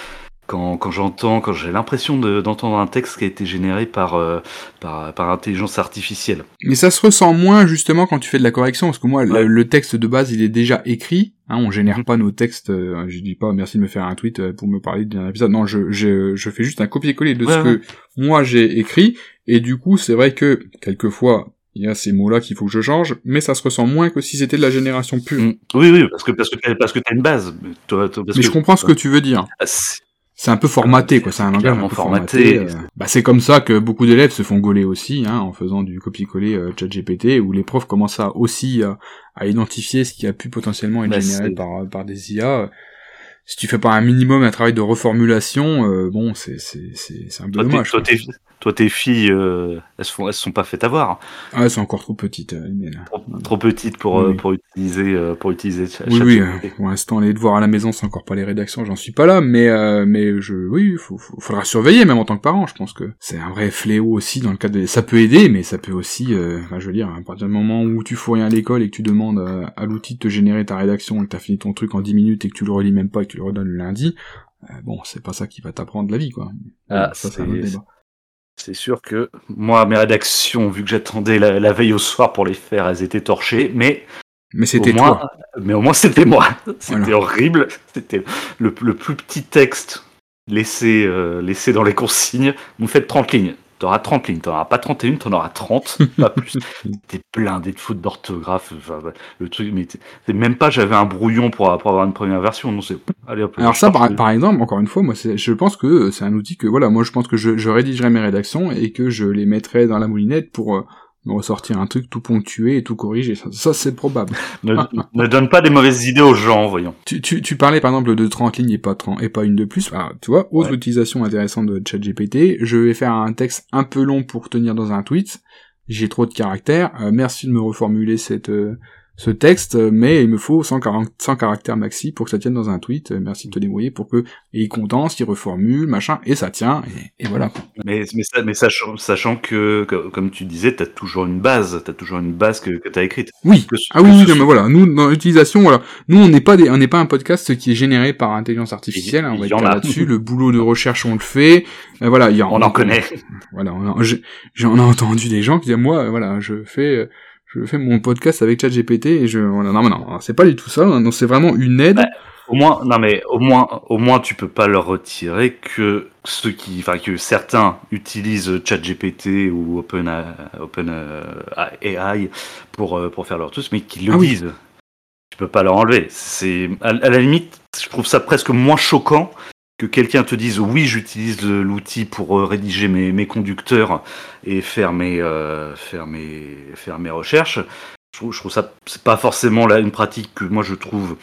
quand, quand j'entends, quand j'ai l'impression de, d'entendre un texte qui a été généré par, euh, par, par intelligence artificielle. Mais ça se ressent moins justement quand tu fais de la correction, parce que moi, Ouais. le, le texte de base, il est déjà écrit. Hein, on génère Mhm. pas nos textes. Euh, je dis pas merci de me faire un tweet euh, pour me parler d'un épisode. Non, je, je, je fais juste un copier-coller de Ouais, ce ouais. que moi j'ai écrit. Et du coup, c'est vrai que quelquefois, il y a ces mots-là qu'il faut que je change, mais ça se ressent moins que si c'était de la génération pure. Mm. Oui, oui, parce que parce que t'as, parce que t'as une base. Toi, toi, parce Mais que, je comprends ce que tu veux dire. Ah, c'est, C'est un peu formaté, c'est- quoi. C'est c'est un langage clairement un peu formaté. formaté. euh. Bah, c'est comme ça que beaucoup d'élèves se font gauler aussi, hein, en faisant du copier-coller euh, ChatGPT, où les profs commencent à, aussi à, à identifier ce qui a pu potentiellement être Bah, généré c'est- par, par des I A. Si tu fais pas un minimum un travail de reformulation, euh, bon, c'est, c'est, c'est, c'est un peu Toi, tes, dommage. toi, quoi. tes, toi, tes filles, euh, elles se font, elles se sont pas fait avoir. Ah, elles sont encore trop petites, euh, mais là. Trop, trop petites pour, Oui, euh, oui. pour utiliser, euh, pour utiliser Chat- Oui, oui, euh, ChatGPT. pour l'instant, les devoirs à la maison, c'est encore pas les rédactions, j'en suis pas là, mais euh, mais je, oui, faut, faut, faudra surveiller, même en tant que parent, je pense que c'est un vrai fléau aussi dans le cadre de... Ça peut aider, mais ça peut aussi, euh, enfin, je veux dire, à partir du moment où tu fous rien à l'école et que tu demandes à, à l'outil de te générer ta rédaction et que t'as fini ton truc en dix minutes et que tu le relis même pas et que tu le redonnes le lundi, euh, bon, c'est pas ça qui va t'apprendre la vie, quoi. Mais Ah, bon, ça, c'est c'est, un autre débat. c'est sûr que moi, mes rédactions, vu que j'attendais la, la veille au soir pour les faire, elles étaient torchées, mais Mais au c'était moins, toi. mais au moins c'était moi. C'était Voilà. horrible. C'était le, le plus petit texte laissé, euh, laissé dans les consignes. Vous faites trente lignes. T'auras trente lignes. T'en auras pas trente et une, t'en auras trente, pas plus. T'es blindé de fautes d'orthographe. Enfin, le truc, mais c'est même pas, j'avais un brouillon pour, pour avoir une première version. Non, c'est, allez hop. Alors je ça, pars par, sur- par exemple, encore une fois, moi, c'est, je pense que euh, c'est un outil que, voilà, moi, je pense que je, je rédigerai mes rédactions et que je les mettrai dans la moulinette pour euh, me ressortir un truc tout ponctué et tout corrigé. Ça, ça c'est probable. ne, ne donne pas des mauvaises idées aux gens, voyons. Tu, tu, tu parlais, par exemple, de trente lignes et pas trente, et pas une de plus. Alors, tu vois, autre Ouais. utilisation intéressante de ChatGPT, je vais faire un texte un peu long pour tenir dans un tweet. J'ai trop de caractères. Euh, merci de me reformuler cette... euh, ce texte, mais il me faut cent quarante, cent caractères maxi pour que ça tienne dans un tweet. Merci de te débrouiller pour que, et il condense, il reformule, machin, et ça tient, et, et voilà. Mais, mais, ça, mais sachant, sachant que, que, comme tu disais, t'as toujours une base, t'as toujours une base que, que t'as écrite. Oui. Que, Ah que oui, oui, ce non, soit- mais voilà. Nous, dans l'utilisation, voilà. Nous, on n'est pas des, on n'est pas un podcast qui est généré par intelligence artificielle, hein, on va Il y être en clair a. là-dessus. Le boulot de recherche, on le fait. Euh, voilà, il y a, On en connaît. Voilà, on a, j'ai- j'en ai entendu des gens qui disent, moi, voilà, je fais, euh, je fais mon podcast avec ChatGPT et je, voilà, non, mais non, c'est pas du tout ça. Non, c'est vraiment une aide. Bah, Au moins, non mais au moins, au moins, tu peux pas leur retirer que ceux qui, enfin que certains utilisent ChatGPT ou Open Open A I pour euh, pour faire leur truc, mais qu'ils le Ah oui. disent. Tu peux pas leur enlever. C'est à, à la limite, je trouve ça presque moins choquant que quelqu'un te dise oui, j'utilise le- l'outil pour euh, rédiger mes, mes conducteurs et faire mes euh, faire mes faire mes recherches. Je trouve, je trouve ça c'est pas forcément là une pratique que moi je trouve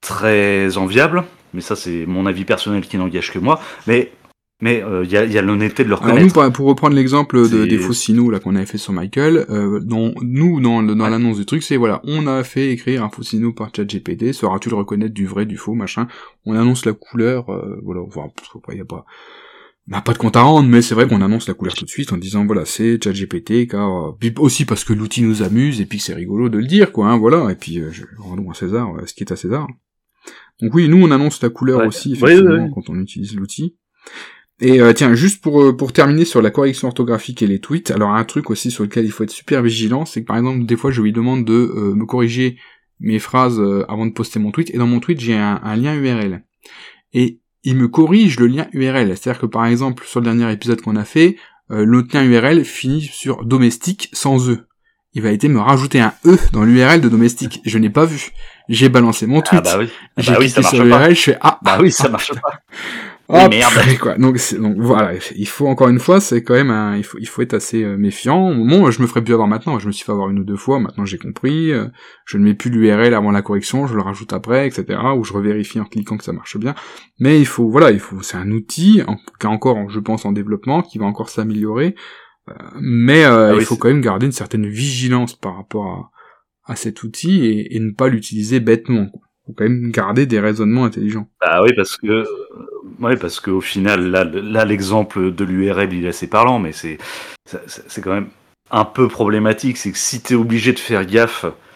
très enviable, mais ça c'est mon avis personnel qui n'engage que moi. Mais mais il euh, y, a, y a l'honnêteté de le Alors reconnaître. nous, pour, pour reprendre l'exemple de, C'est- des faux signaux là qu'on avait fait sur Michael, euh, dans, nous dans, le- dans Ouais. l'annonce du truc, c'est voilà, on a fait écrire un faux signal par ChatGPT, sauras-tu le reconnaître du vrai, du faux, machin. On annonce la couleur, euh, voilà, enfin, après y a pas, on n'a pas de compte à rendre, mais c'est vrai qu'on annonce la couleur tout de suite en disant voilà, c'est ChatGPT, car euh, puis aussi parce que l'outil nous amuse et puis que c'est rigolo de le dire, quoi, hein, voilà. Et puis euh, je, rendons à César euh, ce qui est à César. Donc oui, nous on annonce la couleur Ouais. aussi Oui, effectivement oui, oui. quand on utilise l'outil. Et euh, tiens, juste pour euh, pour terminer sur la correction orthographique et les tweets, alors un truc aussi sur lequel il faut être super vigilant, c'est que par exemple des fois je lui demande de euh, me corriger mes phrases euh, avant de poster mon tweet, et dans mon tweet j'ai un, un lien U R L. Et il me corrige le lien U R L, c'est-à-dire que par exemple sur le dernier épisode qu'on a fait, euh, notre lien U R L finit sur domestique sans E. Il va été me rajouter un E dans l'U R L de domestique, je n'ai pas vu. J'ai balancé mon tweet. Ah bah oui. Ah J'ai bah oui, cliqué ça sur marche l'U R L, pas. je fais ah, Bah oui, ça marche pas. ah, Oui, merde. purée, quoi. Donc, c'est, donc voilà, il faut encore une fois, c'est quand même un, il faut, il faut être assez euh, méfiant. Bon, je me ferais plus avoir maintenant. Je me suis fait avoir une ou deux fois. Maintenant, j'ai compris. Euh, je ne mets plus l'U R L avant la correction, je le rajoute après, et cetera. Ou je revérifie en cliquant que ça marche bien. Mais il faut, voilà, il faut, c'est un outil en, qui est encore, je pense, en développement, qui va encore s'améliorer. Euh, mais euh, Ah il oui, faut c'est- quand même garder une certaine vigilance par rapport à, à cet outil et, et ne pas l'utiliser bêtement, quoi. Faut quand même garder des raisonnements intelligents. Bah oui, parce que, euh, ouais, parce qu'au final, là, là l'exemple de l'U R L, il est assez parlant, mais c'est, c'est, c'est quand même un peu problématique. C'est que si t'es obligé de faire gaffe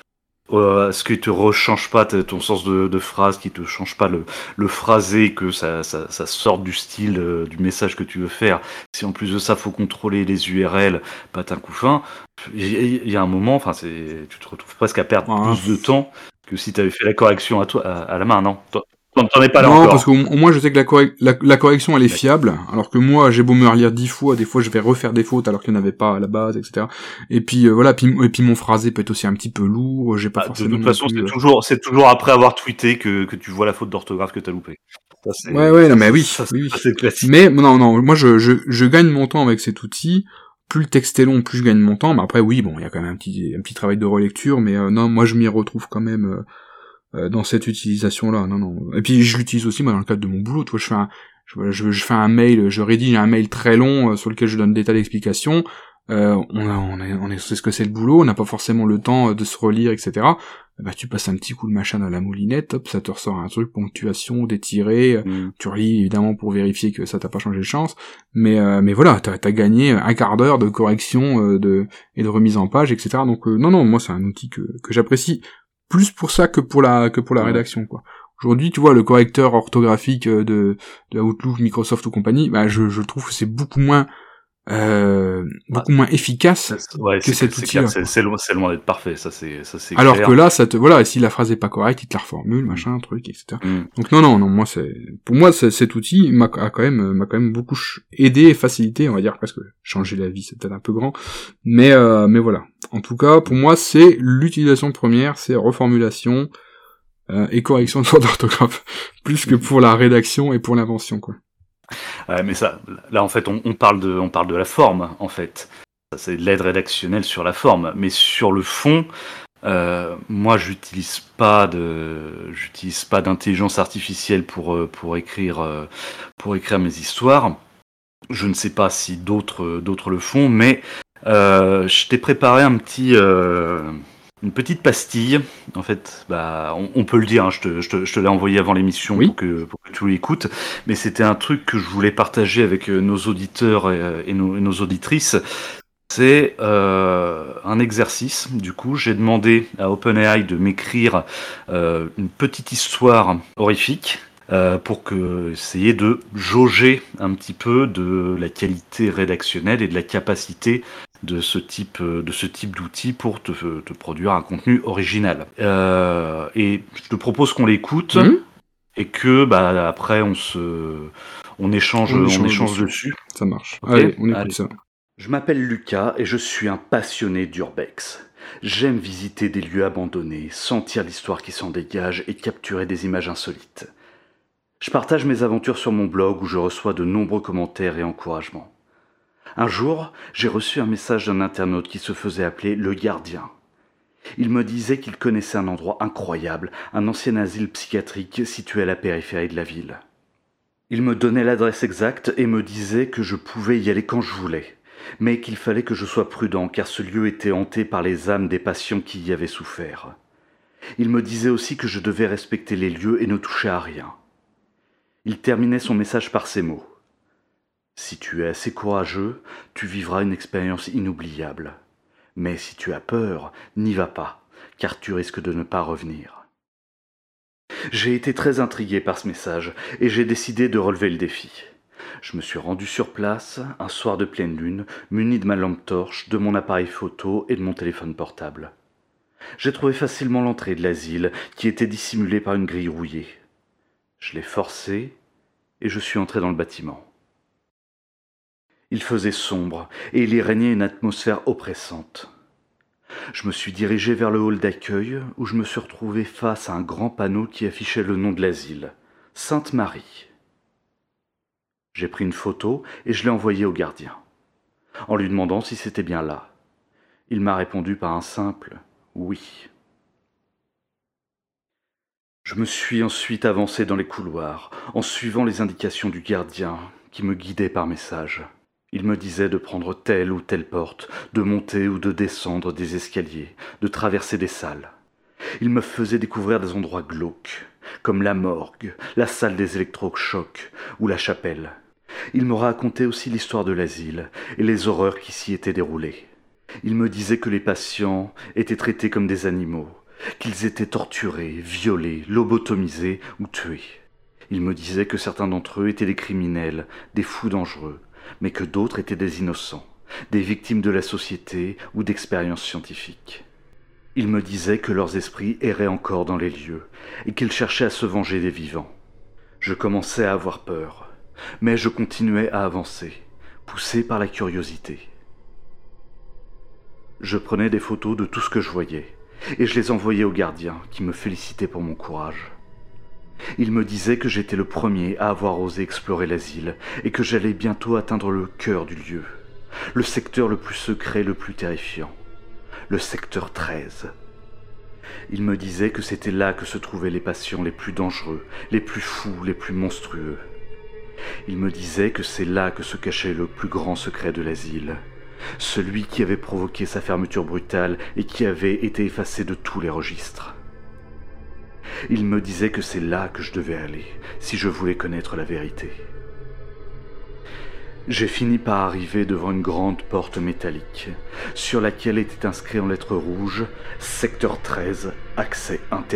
Euh, ce qui te rechange pas t- ton sens de, de phrase, qui te change pas le, le phrasé, que ça, ça, ça sorte du style euh, du message que tu veux faire. Si en plus de ça, faut contrôler les U R L, patin coup fin, il y, il y a un moment, enfin, c'est, tu te retrouves presque à perdre Ah, plus de temps que si tu avais fait la correction à toi, à, à la main, non? Toi, t'en t'en es pas là non, parce encore. qu'au au moins je sais que la, correc- la, la correction elle est D'accord. fiable, alors que moi j'ai beau me relire dix fois, des fois je vais refaire des fautes alors qu'il n'y en avait pas à la base, et cetera. Et puis euh, voilà, puis, et puis mon phrasé peut être aussi un petit peu lourd, j'ai pas Ah, de forcément toute non façon, plus... c'est euh, toujours, c'est toujours après avoir tweeté que, que tu vois la faute d'orthographe que t'as loupée. Ça, Ouais, c'est, ouais, non, ça, mais ça, oui, ça, oui, ça, oui. c'est le classique. Mais non, non, moi je, je, je gagne mon temps avec cet outil. Plus le texte est long, plus je gagne mon temps. Mais après, oui, bon, il y a quand même un petit, un petit travail de relecture, mais euh, non, moi je m'y retrouve quand même euh, euh, dans cette utilisation-là. Non, non. Et puis je l'utilise aussi moi dans le cadre de mon boulot. Tu vois, je fais un, je, je, je fais un mail, je rédige un mail très long euh, sur lequel je donne des tas d'explications. Euh, on, a, on, est, on est, sait ce que c'est le boulot, on n'a pas forcément le temps euh, de se relire, et cetera. Bah tu passes un petit coup de machin à la moulinette, hop, ça te ressort un truc, ponctuation, des tirés, euh, Mm. tu relis évidemment pour vérifier que ça t'a pas changé de chance, mais euh, mais voilà, t'as as gagné un quart d'heure de correction euh, de et de remise en page, et cetera. Donc euh, non non, moi c'est un outil que que j'apprécie plus pour ça que pour la que pour la Ouais. rédaction quoi. Aujourd'hui, tu vois, le correcteur orthographique euh, de, de Outlook, Microsoft ou compagnie, bah je, je trouve que c'est beaucoup moins euh, beaucoup moins efficace C'est- Ouais, que c'est que- cet c'est clair, outil-là. c'est quoi. c'est loin, c'est loin d'être parfait, ça c'est ça c'est Alors que clair. là, ça te, voilà, si la phrase est pas correcte, il te la reformule, Mm. machin, truc, et cetera. Mm. Donc non, non, non, moi c'est, pour moi, c'est- cet outil m'a a quand même, m'a quand même beaucoup ch- aidé et facilité, on va dire presque changer la vie, c'est peut-être un peu grand, mais euh, mais voilà. En tout cas, pour moi, c'est l'utilisation première, c'est reformulation euh, et correction de fautes d'orthographe, plus que pour la rédaction et pour l'invention, quoi. Ouais, mais ça, là en fait, on, on parle de, on parle de la forme en fait. Ça, c'est de l'aide rédactionnelle sur la forme, mais sur le fond, euh, moi, j'utilise pas de, j'utilise pas d'intelligence artificielle pour euh, pour écrire euh, pour écrire mes histoires. Je ne sais pas si d'autres d'autres le font, mais euh, je t'ai préparé un petit euh, une petite pastille. En fait, bah, on, on peut le dire. Hein, je te, je te, je te l'ai envoyé avant l'émission Oui. pour que pour que tu l'écoutes. Mais c'était un truc que je voulais partager avec euh, nos auditeurs et, euh, et, nos, et nos auditrices. C'est euh, un exercice. Du coup, j'ai demandé à OpenAI de m'écrire euh, une petite histoire horrifique. Euh, pour que, essayer de jauger un petit peu de la qualité rédactionnelle et de la capacité de ce type, de ce type d'outil pour te, te produire un contenu original. Euh, et je te propose qu'on l'écoute Mmh. et que bah, après on se, on échange, On on échange échange dessus. dessus. Ça marche. Ok. Allez, on écoute Allez. ça. Je m'appelle Lucas et je suis un passionné d'urbex. J'aime visiter des lieux abandonnés, sentir l'histoire qui s'en dégage et capturer des images insolites. Je partage mes aventures sur mon blog où je reçois de nombreux commentaires et encouragements. Un jour, j'ai reçu un message d'un internaute qui se faisait appeler Le Gardien. Il me disait qu'il connaissait un endroit incroyable, un ancien asile psychiatrique situé à la périphérie de la ville. Il me donnait l'adresse exacte et me disait que je pouvais y aller quand je voulais, mais qu'il fallait que je sois prudent car ce lieu était hanté par les âmes des patients qui y avaient souffert. Il me disait aussi que je devais respecter les lieux et ne toucher à rien. Il terminait son message par ces mots. « Si tu es assez courageux, tu vivras une expérience inoubliable. Mais si tu as peur, n'y va pas, car tu risques de ne pas revenir. » J'ai été très intrigué par ce message et j'ai décidé de relever le défi. Je me suis rendu sur place, un soir de pleine lune, muni de ma lampe torche, de mon appareil photo et de mon téléphone portable. J'ai trouvé facilement l'entrée de l'asile, qui était dissimulée par une grille rouillée. Je l'ai forcé et je suis entré dans le bâtiment. Il faisait sombre et il y régnait une atmosphère oppressante. Je me suis dirigé vers le hall d'accueil où je me suis retrouvé face à un grand panneau qui affichait le nom de l'asile, Sainte-Marie. J'ai pris une photo et je l'ai envoyée au gardien, en lui demandant si c'était bien là. Il m'a répondu par un simple « oui ». Je me suis ensuite avancé dans les couloirs, en suivant les indications du gardien, qui me guidait par message. Il me disait de prendre telle ou telle porte, de monter ou de descendre des escaliers, de traverser des salles. Il me faisait découvrir des endroits glauques, comme la morgue, la salle des électrochocs ou la chapelle. Il me racontait aussi l'histoire de l'asile et les horreurs qui s'y étaient déroulées. Il me disait que les patients étaient traités comme des animaux, qu'ils étaient torturés, violés, lobotomisés ou tués. Il me disait que certains d'entre eux étaient des criminels, des fous dangereux, mais que d'autres étaient des innocents, des victimes de la société ou d'expériences scientifiques. Il me disait que leurs esprits erraient encore dans les lieux et qu'ils cherchaient à se venger des vivants. Je commençais à avoir peur, mais je continuais à avancer, poussé par la curiosité. Je prenais des photos de tout ce que je voyais, et je les envoyais au gardien, qui me félicitait pour mon courage. Il me disait que j'étais le premier à avoir osé explorer l'asile, et que j'allais bientôt atteindre le cœur du lieu, le secteur le plus secret, le plus terrifiant, le secteur treize. Il me disait que c'était là que se trouvaient les patients les plus dangereux, les plus fous, les plus monstrueux. Il me disait que c'est là que se cachait le plus grand secret de l'asile, celui qui avait provoqué sa fermeture brutale et qui avait été effacé de tous les registres. Il me disait que c'est là que je devais aller, si je voulais connaître la vérité. J'ai fini par arriver devant une grande porte métallique, sur laquelle était inscrit en lettres rouges « Secteur treize, accès interdit ».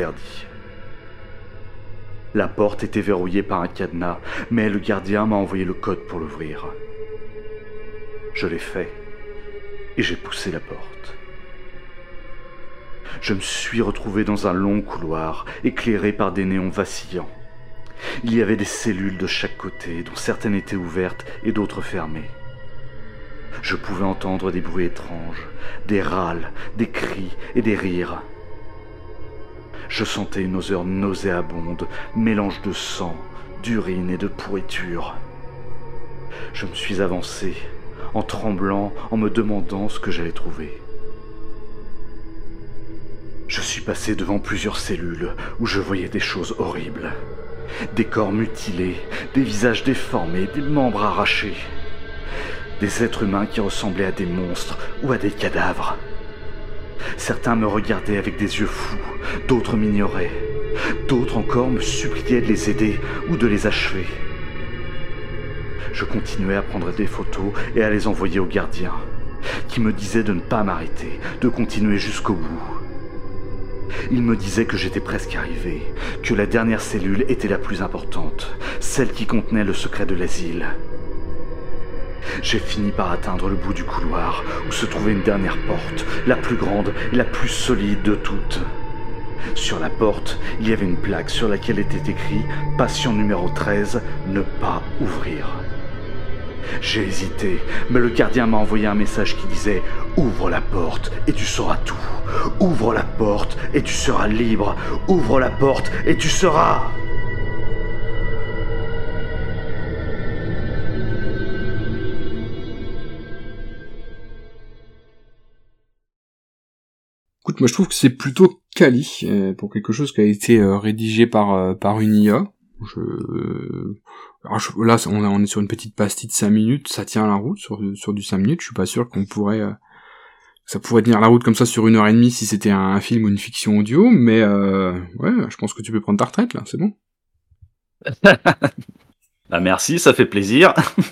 La porte était verrouillée par un cadenas, mais le gardien m'a envoyé le code pour l'ouvrir. Je l'ai fait, et j'ai poussé la porte. Je me suis retrouvé dans un long couloir, éclairé par des néons vacillants. Il y avait des cellules de chaque côté, dont certaines étaient ouvertes et d'autres fermées. Je pouvais entendre des bruits étranges, des râles, des cris et des rires. Je sentais une odeur nauséabonde, mélange de sang, d'urine et de pourriture. Je me suis avancé, en tremblant, en me demandant ce que j'allais trouver. Je suis passé devant plusieurs cellules où je voyais des choses horribles. Des corps mutilés, des visages déformés, des membres arrachés. Des êtres humains qui ressemblaient à des monstres ou à des cadavres. Certains me regardaient avec des yeux fous, d'autres m'ignoraient. D'autres encore me suppliaient de les aider ou de les achever. Je continuais à prendre des photos et à les envoyer au gardien, qui me disait de ne pas m'arrêter, de continuer jusqu'au bout. Il me disait que j'étais presque arrivé, que la dernière cellule était la plus importante, celle qui contenait le secret de l'asile. J'ai fini par atteindre le bout du couloir, où se trouvait une dernière porte, la plus grande et la plus solide de toutes. Sur la porte, il y avait une plaque sur laquelle était écrit « Patient numéro treize, ne pas ouvrir ». J'ai hésité, mais le gardien m'a envoyé un message qui disait « Ouvre la porte et tu sauras tout. Ouvre la porte et tu seras libre. Ouvre la porte et tu seras... » Écoute, moi je trouve que c'est plutôt quali euh, pour quelque chose qui a été euh, rédigé par euh, par une I A. Je... Alors, je... Là, on, on est sur une petite pastille de cinq minutes, ça tient la route sur, sur du cinq minutes. Je suis pas sûr qu'on pourrait, euh... ça pourrait tenir la route comme ça sur une heure et demie si c'était un, un film ou une fiction audio, mais euh... ouais, je pense que tu peux prendre ta retraite là, c'est bon. Bah merci, ça fait plaisir.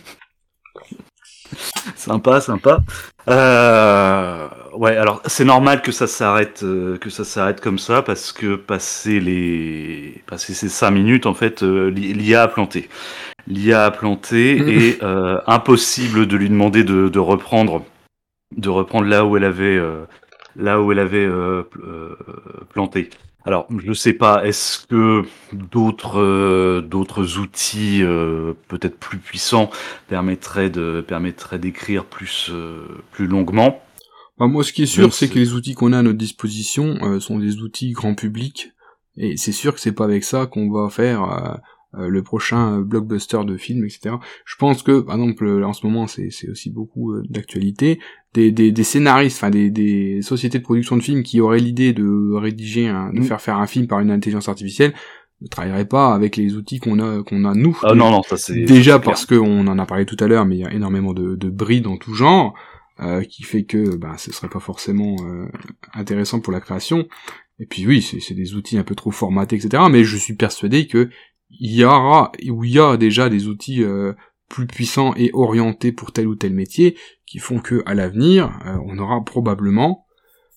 Sympa, sympa. Euh, ouais, alors c'est normal que ça s'arrête, euh, que ça s'arrête comme ça parce que passer les, passer ces cinq minutes en fait, euh, l'I A a planté. L'I A a planté et euh, impossible de lui demander de, de reprendre, de reprendre là où elle avait, euh, là où elle avait euh, euh, planté. Alors, je sais pas, est-ce que d'autres euh, d'autres outils euh, peut-être plus puissants permettraient de permettraient d'écrire plus euh, plus longuement? Bah, moi, ce qui est sûr, c'est que les outils qu'on a à notre disposition euh, sont des outils grand public, et c'est sûr que c'est pas avec ça qu'on va faire euh, euh, le prochain blockbuster de film, et cetera. Je pense que, par exemple, là, en ce moment, c'est c'est aussi beaucoup euh, d'actualité. Des, des, des scénaristes, enfin des, des sociétés de production de films qui auraient l'idée de rédiger, un, de mmh. faire faire un film par une intelligence artificielle, ne travailleraient pas avec les outils qu'on a, qu'on a nous. Ah non non, ça c'est déjà parce que on en a parlé tout à l'heure, mais il y a énormément de, de bris dans tout genre, euh, qui fait que ben ce serait pas forcément euh, intéressant pour la création. Et puis oui, c'est, c'est des outils un peu trop formatés, et cetera. Mais je suis persuadé que il y aura ou il y a déjà des outils euh, plus puissants et orientés pour tel ou tel métier, qui font que à l'avenir, euh, on aura probablement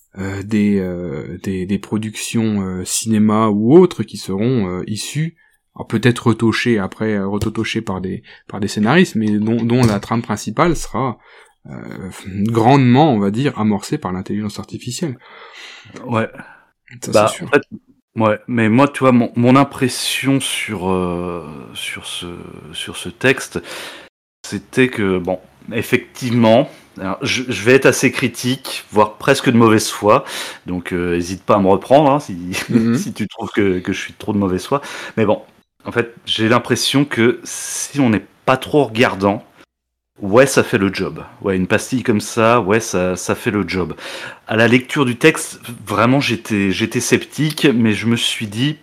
euh, des, euh, des des productions euh, cinéma ou autres qui seront euh, issues, alors peut-être retochées après, euh, retochées par des par des scénaristes, mais dont, dont la trame principale sera euh, grandement, on va dire, amorcée par l'intelligence artificielle. Ouais. Ça, Bah, c'est sûr. en fait, ouais, mais moi, tu vois, mon, mon impression sur, euh, sur, ce, sur ce texte, c'était que, bon, effectivement, alors, je, je vais être assez critique, voire presque de mauvaise foi, donc euh, hésite pas à me reprendre hein, si, Mm-hmm. si tu trouves que, que je suis trop de mauvaise foi. Mais bon, en fait, j'ai l'impression que si on n'est pas trop regardant, ouais, ça fait le job. Ouais, une pastille comme ça, ouais, ça, ça fait le job. À la lecture du texte, vraiment, j'étais, j'étais sceptique, mais je me suis dit,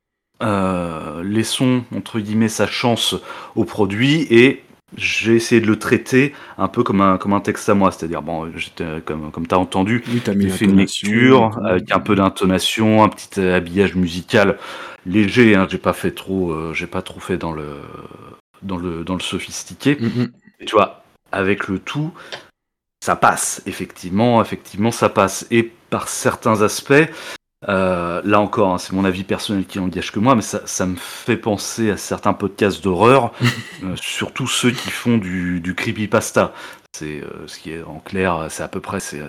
euh, laissons entre guillemets sa chance au produit et j'ai essayé de le traiter un peu comme un comme un texte à moi, c'est-à-dire bon, j'étais comme comme t'as entendu, Oui, t'as mis j'ai fait une l'intonation et lecture tout. avec un peu d'intonation, un petit euh, habillage musical léger. Hein, j'ai pas fait trop, euh, j'ai pas trop fait dans le dans le dans le sophistiqué. Mm-hmm. Et tu vois, avec le tout, ça passe. Effectivement, effectivement, ça passe. Et par certains aspects, euh, là encore, hein, c'est mon avis personnel qui engage que moi, mais ça, ça me fait penser à certains podcasts d'horreur, euh, surtout ceux qui font du, du creepypasta. C'est euh, ce qui est en clair, c'est à peu près c'est, euh,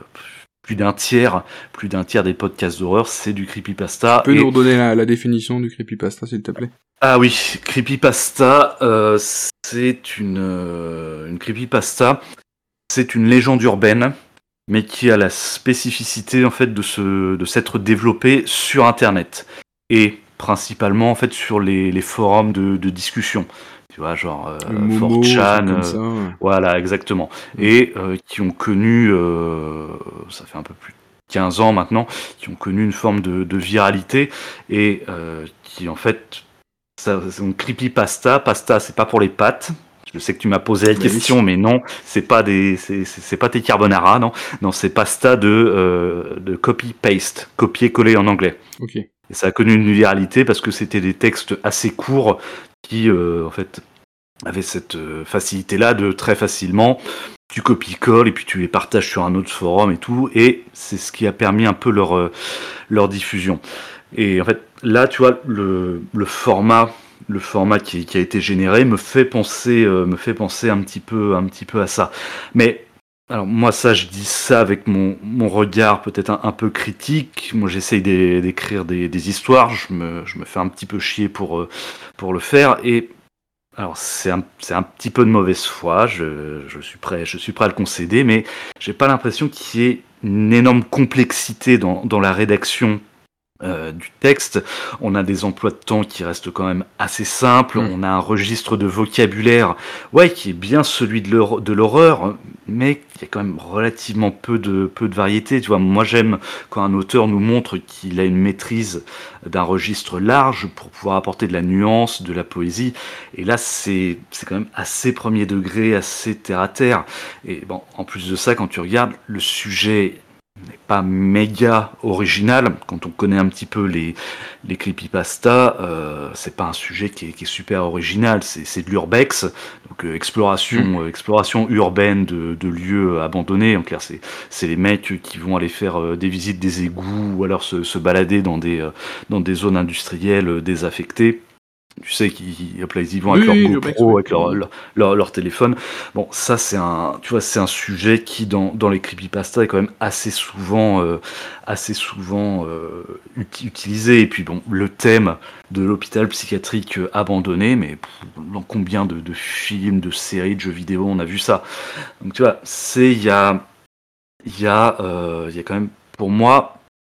plus d'un tiers, plus d'un tiers des podcasts d'horreur, c'est du creepypasta. Tu peux et... nous redonner la, la définition du creepypasta, s'il te plaît? Ah oui, creepypasta, euh, c'est une, euh, une creepypasta, c'est une légende urbaine, mais qui a la spécificité en fait de se, de s'être développée sur Internet et principalement en fait sur les, les forums de, de discussion. Tu vois, genre euh, four chan, euh, ça, ouais. voilà, exactement, Mm. et euh, qui ont connu, euh, ça fait un peu plus de quinze ans maintenant, qui ont connu une forme de, de viralité et euh, qui en fait ça, c'est une creepypasta. Pasta, c'est pas pour les pâtes. Je sais que tu m'as posé la Mais question, oui. mais non, c'est pas des, c'est, c'est, c'est pas tes carbonara, non, non, c'est pasta de, euh, de copy paste, copier-coller en anglais. Ok. Et ça a connu une viralité parce que c'était des textes assez courts qui, euh, en fait, avaient cette euh, facilité-là de très facilement, tu copies-colles et puis tu les partages sur un autre forum et tout, et c'est ce qui a permis un peu leur, euh, leur diffusion. Et en fait, là, tu vois, le, le format, le format qui, qui a été généré me fait penser, euh, me fait penser un petit peu, un petit peu à ça. Mais alors moi, ça, je dis ça avec mon, mon regard peut-être un, un peu critique. Moi, j'essaye d'é- d'écrire des, des histoires. Je me, je me fais un petit peu chier pour, euh, pour le faire. Et alors, c'est un, c'est un petit peu de mauvaise foi. Je, je suis prêt, je suis prêt à le concéder, mais j'ai pas l'impression qu'il y ait une énorme complexité dans, dans la rédaction Euh, du texte. On a des emplois de temps qui restent quand même assez simples, mmh. On a un registre de vocabulaire ouais, qui est bien celui de, l'hor- de l'horreur, mais il y a quand même relativement peu de, peu de variété. Tu vois, moi j'aime quand un auteur nous montre qu'il a une maîtrise d'un registre large pour pouvoir apporter de la nuance, de la poésie, et là c'est, c'est quand même assez premier degré, assez terre à terre. Et bon, en plus de ça, quand tu regardes, le sujet n'est pas méga original. Quand on connaît un petit peu les, les creepypasta, euh, c'est pas un sujet qui est, qui est super original, c'est, c'est de l'urbex, donc euh, exploration, mmh. euh, exploration urbaine de, de lieux abandonnés. En clair, c'est, c'est les mecs qui vont aller faire euh, des visites des égouts ou alors se, se balader dans des, euh, dans des zones industrielles euh, désaffectées. Tu sais qu'ils hop là, ils y vont avec oui, leur GoPro, oui, avec leur, leur, leur, leur téléphone. Bon, ça c'est un, tu vois, c'est un sujet qui dans, dans les creepypasta est quand même assez souvent, euh, assez souvent euh, ut- utilisé. Et puis bon, le thème de l'hôpital psychiatrique abandonné, mais pff, dans combien de, de films, de séries, de jeux vidéo on a vu ça. Donc tu vois, c'est il y a, il y a, euh, il y a quand même pour moi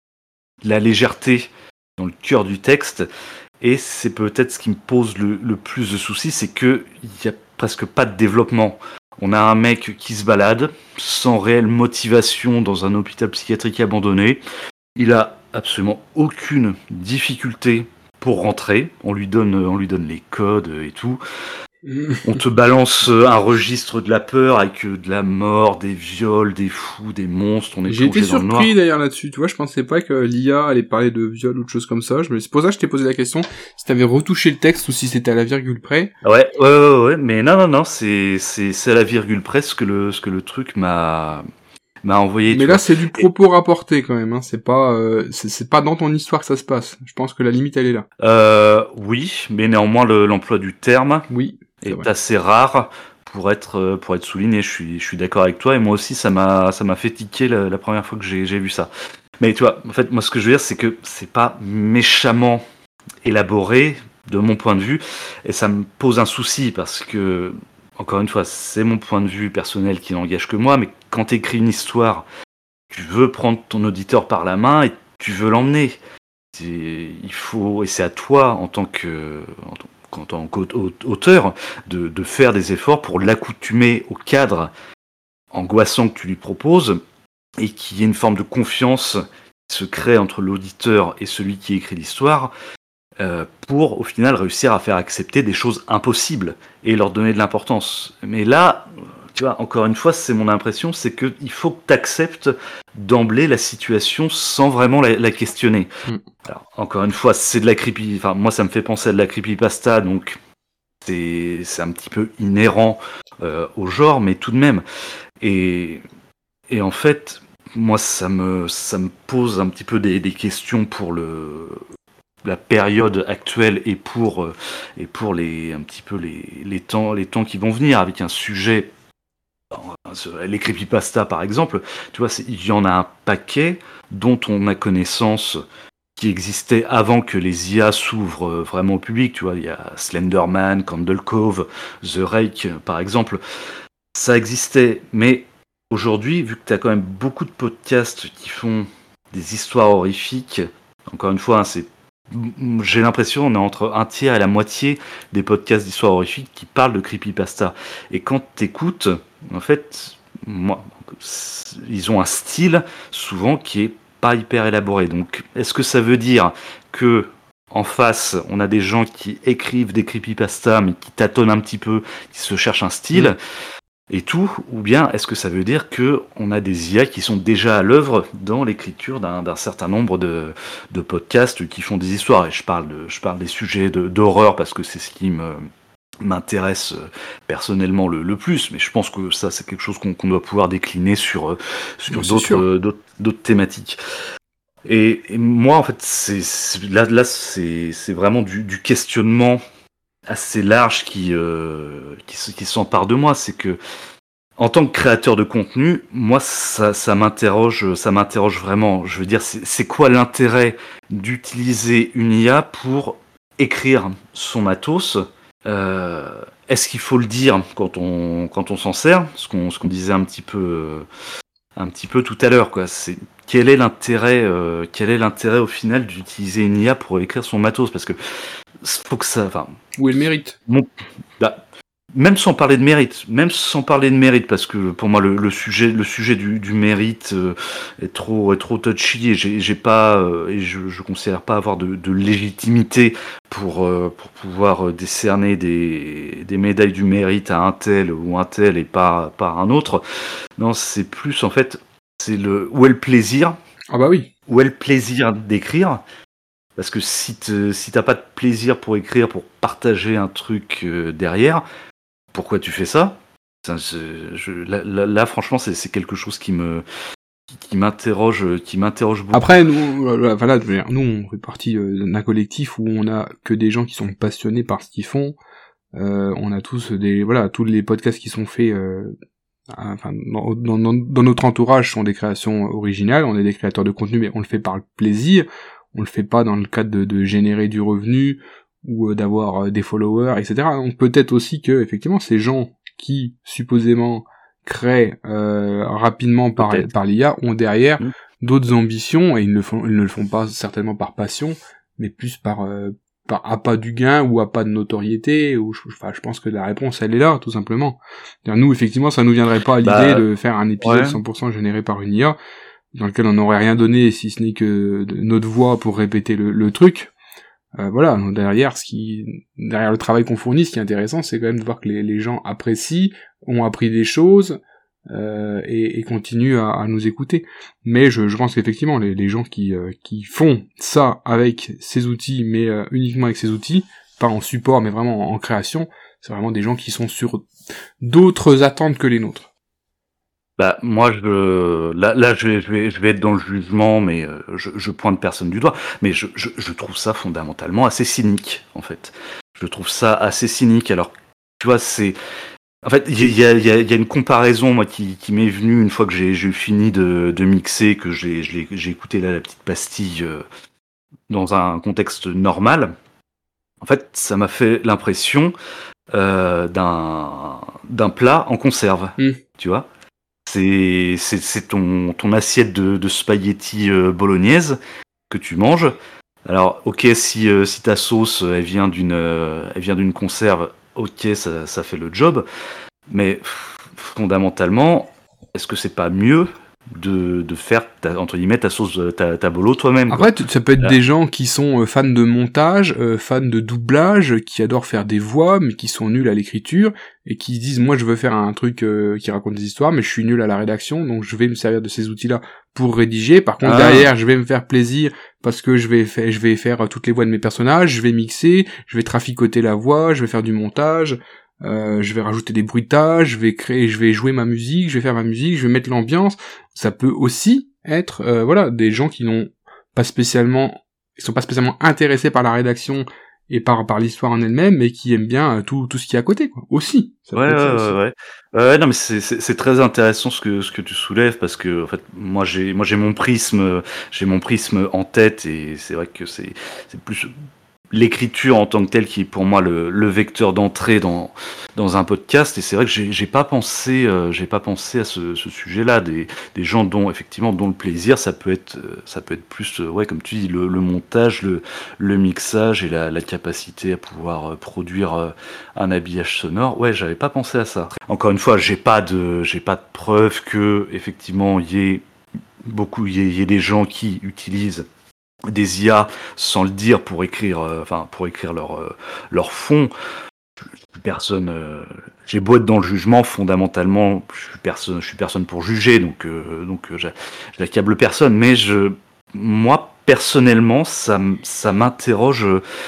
la légèreté dans le cœur du texte. Et c'est peut-être ce qui me pose le, le plus de soucis, c'est qu'il n'y a presque pas de développement. On a un mec qui se balade, sans réelle motivation dans un hôpital psychiatrique abandonné. Il a absolument aucune difficulté pour rentrer. On lui donne, on lui donne les codes et tout. On te balance un registre de la peur avec de la mort, des viols, des fous, des monstres. On est J'ai été plongé dans le noir. surpris d'ailleurs là-dessus. Tu vois, je pensais pas que l'I A allait parler de viol ou de choses comme ça. Je me... C'est pour ça que je t'ai posé la question si t'avais retouché le texte ou si c'était à la virgule près. Ouais, ouais, ouais, ouais. Mais non, non, non, c'est, c'est, c'est à la virgule près ce que le, ce que le truc m'a, m'a envoyé. Mais là, vois. C'est du propos et... rapporté quand même. Hein. C'est pas, euh, c'est, c'est pas dans ton histoire que ça se passe. Je pense que la limite, elle est là. Euh, oui, mais néanmoins, le, l'emploi du terme oui, est vrai. assez rare pour être pour être souligné. Je suis je suis d'accord avec toi et moi aussi, ça m'a ça m'a fait tiquer la, la première fois que j'ai j'ai vu ça. Mais tu vois, en fait, moi, ce que je veux dire, c'est que c'est pas méchamment élaboré de mon point de vue et ça me pose un souci parce que encore une fois, c'est mon point de vue personnel qui n'engage que moi, mais quand tu écris une histoire, tu veux prendre ton auditeur par la main et tu veux l'emmener. C'est, il faut, et c'est à toi, en tant que, en tant qu'auteur, de, de faire des efforts pour l'accoutumer au cadre angoissant que tu lui proposes et qu'il y ait une forme de confiance qui se crée entre l'auditeur et celui qui écrit l'histoire. Euh, pour au final réussir à faire accepter des choses impossibles et leur donner de l'importance. Mais là, tu vois, encore une fois, c'est mon impression, c'est qu'il faut que tu acceptes d'emblée la situation sans vraiment la, la questionner. Mm. Alors, encore une fois, c'est de la creepy, enfin moi ça me fait penser à de la creepypasta, donc c'est, c'est un petit peu inhérent euh, au genre, mais tout de même. Et, et en fait, moi ça me, ça me pose un petit peu des, des questions pour le... la période actuelle et pour euh, et pour les un petit peu les les temps les temps qui vont venir avec un sujet, les creepypasta par exemple, tu vois, c'est, il y en a un paquet dont on a connaissance qui existait avant que les I A s'ouvrent vraiment au public, tu vois, il y a Slenderman, Candle Cove, The Rake par exemple, ça existait, mais aujourd'hui, vu que tu as quand même beaucoup de podcasts qui font des histoires horrifiques, encore une fois, hein, c'est j'ai l'impression on est entre un tiers et la moitié des podcasts d'histoire horrifique qui parlent de creepypasta. Et quand t'écoutes, en fait, moi, ils ont un style souvent qui est pas hyper élaboré. Donc, est-ce que ça veut dire que en face, on a des gens qui écrivent des creepypasta mais qui tâtonnent un petit peu, qui se cherchent un style mmh. et tout, ou bien est-ce que ça veut dire que on a des I A qui sont déjà à l'œuvre dans l'écriture d'un, d'un certain nombre de, de podcasts qui font des histoires. Et je parle de, je parle des sujets de, d'horreur parce que c'est ce qui me m'intéresse personnellement le, le plus. Mais je pense que ça c'est quelque chose qu'on, qu'on doit pouvoir décliner sur sur d'autres, euh, d'autres d'autres thématiques. Et, et moi en fait c'est, c'est là là c'est c'est vraiment du, du questionnement assez large qui, euh, qui, qui s'empare de moi, c'est que en tant que créateur de contenu, moi ça, ça m'interroge, ça m'interroge vraiment. Je veux dire, c'est, c'est quoi l'intérêt d'utiliser une I A pour écrire son matos ? euh, Est-ce qu'il faut le dire quand on quand on s'en sert ? Ce qu'on ce qu'on disait un petit peu un petit peu tout à l'heure, quoi. C'est quel est l'intérêt euh, quel est l'intérêt au final d'utiliser une I A pour écrire son matos ? Parce que faut que ça, enfin. Où est le mérite ? Bon, bah, même sans parler de mérite, même sans parler de mérite, parce que pour moi le, le sujet, le sujet du, du mérite euh, est trop, est trop touchy et j'ai, j'ai pas, euh, et je, je considère pas avoir de, de légitimité pour, euh, pour pouvoir décerner des, des médailles du mérite à un tel ou un tel et pas, pas à un autre. Non, c'est plus en fait, c'est le où est le plaisir. Ah bah oui. Où est le plaisir d'écrire. Parce que si, te, si t'as pas de plaisir pour écrire, pour partager un truc euh, derrière, pourquoi tu fais ça ? Enfin, je, je, là, là, là, franchement, c'est, c'est quelque chose qui me, qui, qui m'interroge, qui m'interroge beaucoup. Après, nous, voilà, nous, on fait partie d'un collectif où on a que des gens qui sont passionnés par ce qu'ils font. Euh, on a tous des, voilà, tous les podcasts qui sont faits. Euh, Enfin, dans, dans, dans notre entourage sont des créations originales. On est des créateurs de contenu, mais on le fait par le plaisir. On le fait pas dans le cadre de, de générer du revenu ou d'avoir des followers, et cetera. Donc peut-être aussi que effectivement ces gens qui supposément créent euh, rapidement par, par l'I A ont derrière mmh. d'autres ambitions et ils ne, font, ils ne le font pas certainement par passion, mais plus par euh, par appât du gain ou appât de notoriété. Ou je, enfin, je pense que la réponse elle est là tout simplement. C'est-à-dire, nous effectivement ça nous viendrait pas à l'idée bah, de faire un épisode ouais. cent pour cent généré par une I A. Dans lequel on n'aurait rien donné si ce n'est que notre voix pour répéter le, le truc. Euh, voilà, donc derrière ce qui, derrière le travail qu'on fournit, ce qui est intéressant, c'est quand même de voir que les, les gens apprécient, ont appris des choses euh, et, et continuent à, à nous écouter. Mais je, je pense qu'effectivement, les, les gens qui, euh, qui font ça avec ces outils, mais euh, uniquement avec ces outils, pas en support, mais vraiment en, en création, c'est vraiment des gens qui sont sur d'autres attentes que les nôtres. Bah, moi, je, là, là, je vais, je vais, je vais être dans le jugement, mais euh, je, je pointe personne du doigt. Mais je, je, je trouve ça fondamentalement assez cynique, en fait. Je trouve ça assez cynique. Alors, tu vois, c'est, en fait, il y a, il y, a, il y a une comparaison, moi, qui, qui m'est venue une fois que j'ai, j'ai fini de, de mixer, que j'ai, je l'ai- j'ai écouté là, la petite pastille euh, dans un contexte normal. En fait, ça m'a fait l'impression euh, d'un, d'un plat en conserve, Hmm. tu vois. C'est, c'est, c'est ton, ton assiette de, de spaghetti euh, bolognaise que tu manges. Alors, ok, si, euh, si ta sauce elle vient d'une, euh, elle vient d'une conserve, ok, ça, ça fait le job. Mais pff, fondamentalement, est-ce que c'est pas mieux de, de faire ta, entre guillemets ta sauce, ta, ta bolo toi-même, quoi. Après, t- ça peut être Là, des gens qui sont euh, fans de montage, euh, fans de doublage, qui adorent faire des voix, mais qui sont nuls à l'écriture, et qui se disent, moi je veux faire un truc euh, qui raconte des histoires, mais je suis nul à la rédaction, donc je vais me servir de ces outils-là pour rédiger. Par contre, ah, derrière, je vais me faire plaisir, parce que je vais, fa- je vais faire euh, toutes les voix de mes personnages, je vais mixer, je vais traficoter la voix, je vais faire du montage, euh, je vais rajouter des bruitages, je vais créer, je vais jouer ma musique, je vais faire ma musique, je vais mettre l'ambiance. Ça peut aussi être, euh, voilà, des gens qui n'ont pas spécialement, ils sont pas spécialement intéressés par la rédaction et par par l'histoire en elle-même, mais qui aiment bien euh, tout tout ce qui est à côté, quoi. Aussi, ça ouais, peut ouais, être ça ouais, aussi. ouais. Ouais, non, mais c'est, c'est, c'est très intéressant ce que, ce que tu soulèves parce que, en fait, moi, j'ai, moi, j'ai mon prisme, j'ai mon prisme en tête et c'est vrai que c'est, c'est plus l'écriture en tant que telle qui est pour moi le, le vecteur d'entrée dans, dans un podcast. Et c'est vrai que j'ai, j'ai pas pensé, euh, j'ai pas pensé à ce, ce sujet-là. Des, des gens dont, effectivement, dont le plaisir, ça peut être, euh, ça peut être plus, euh, ouais, comme tu dis, le, le montage, le, le mixage et la, la capacité à pouvoir euh, produire euh, un habillage sonore. Ouais, j'avais pas pensé à ça. Encore une fois, j'ai pas de, j'ai pas de preuve que, effectivement, il y ait beaucoup, il y ait, il y ait des gens qui utilisent des I A sans le dire pour écrire, euh, enfin pour écrire leur euh, leur fond. Personne, euh, j'ai beau être dans le jugement, fondamentalement, je suis personne, je suis personne pour juger, donc euh, donc euh, j'a- j'accable personne. Mais je, moi personnellement, ça m- ça m'interroge,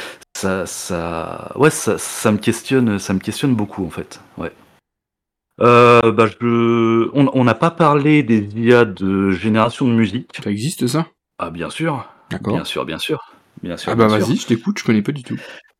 ça ça, ouais, ça ça me questionne, ça me questionne beaucoup en fait. Ouais. Euh, bah je, on on n'a pas parlé des I A de génération de musique. Ça existe, ça? Ah bien sûr, bien D'accord. sûr, bien sûr, bien Ah sûr, bah bien sûr. vas-y, je t'écoute, je connais pas du tout.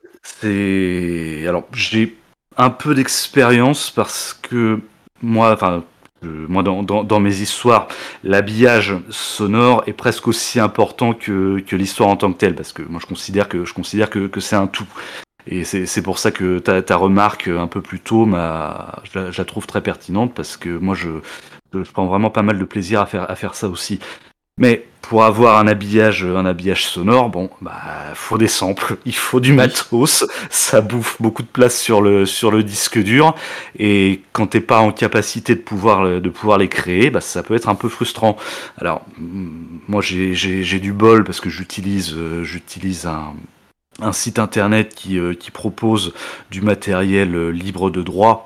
C'est alors j'ai un peu d'expérience parce que moi, enfin euh, moi dans, dans, dans mes histoires, l'habillage sonore est presque aussi important que, que l'histoire en tant que telle parce que moi je considère que je considère que, que c'est un tout. Et c'est, c'est pour ça que ta, ta remarque un peu plus tôt, m'a, je, la, je la trouve très pertinente parce que moi je, je prends vraiment pas mal de plaisir à faire, à faire ça aussi. Mais pour avoir un habillage, un habillage sonore, bon, bah, faut des samples, il faut du Oui. matos, ça bouffe beaucoup de place sur le sur le disque dur, et quand t'es pas en capacité de pouvoir le- de pouvoir les créer, bah, ça peut être un peu frustrant. Alors, mm, moi, j'ai j'ai j'ai du bol parce que j'utilise euh, j'utilise un un site internet qui euh, qui propose du matériel euh, libre de droit.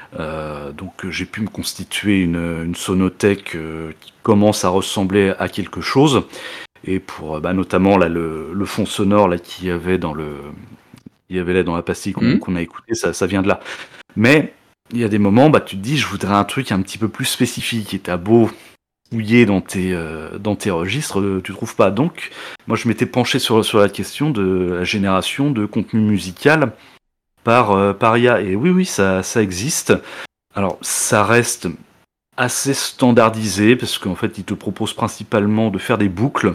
Euh, donc euh, j'ai pu me constituer une, une sonothèque euh, qui commence à ressembler à quelque chose. Et pour euh, bah, notamment là, le, le fond sonore là qu'il y avait dans le, il y avait là dans la pastille qu'on Hmm. qu'on a écouté, ça, ça vient de là. Mais il y a des moments, bah tu te dis, je voudrais un truc un petit peu plus spécifique. Et t'as beau fouiller dans tes euh, dans tes registres, euh, tu trouves pas. Donc moi je m'étais penché sur sur la question de la génération de contenu musical par euh, par I A. Et oui oui ça ça existe. Alors, ça reste assez standardisé parce qu'en fait, il te propose principalement de faire des boucles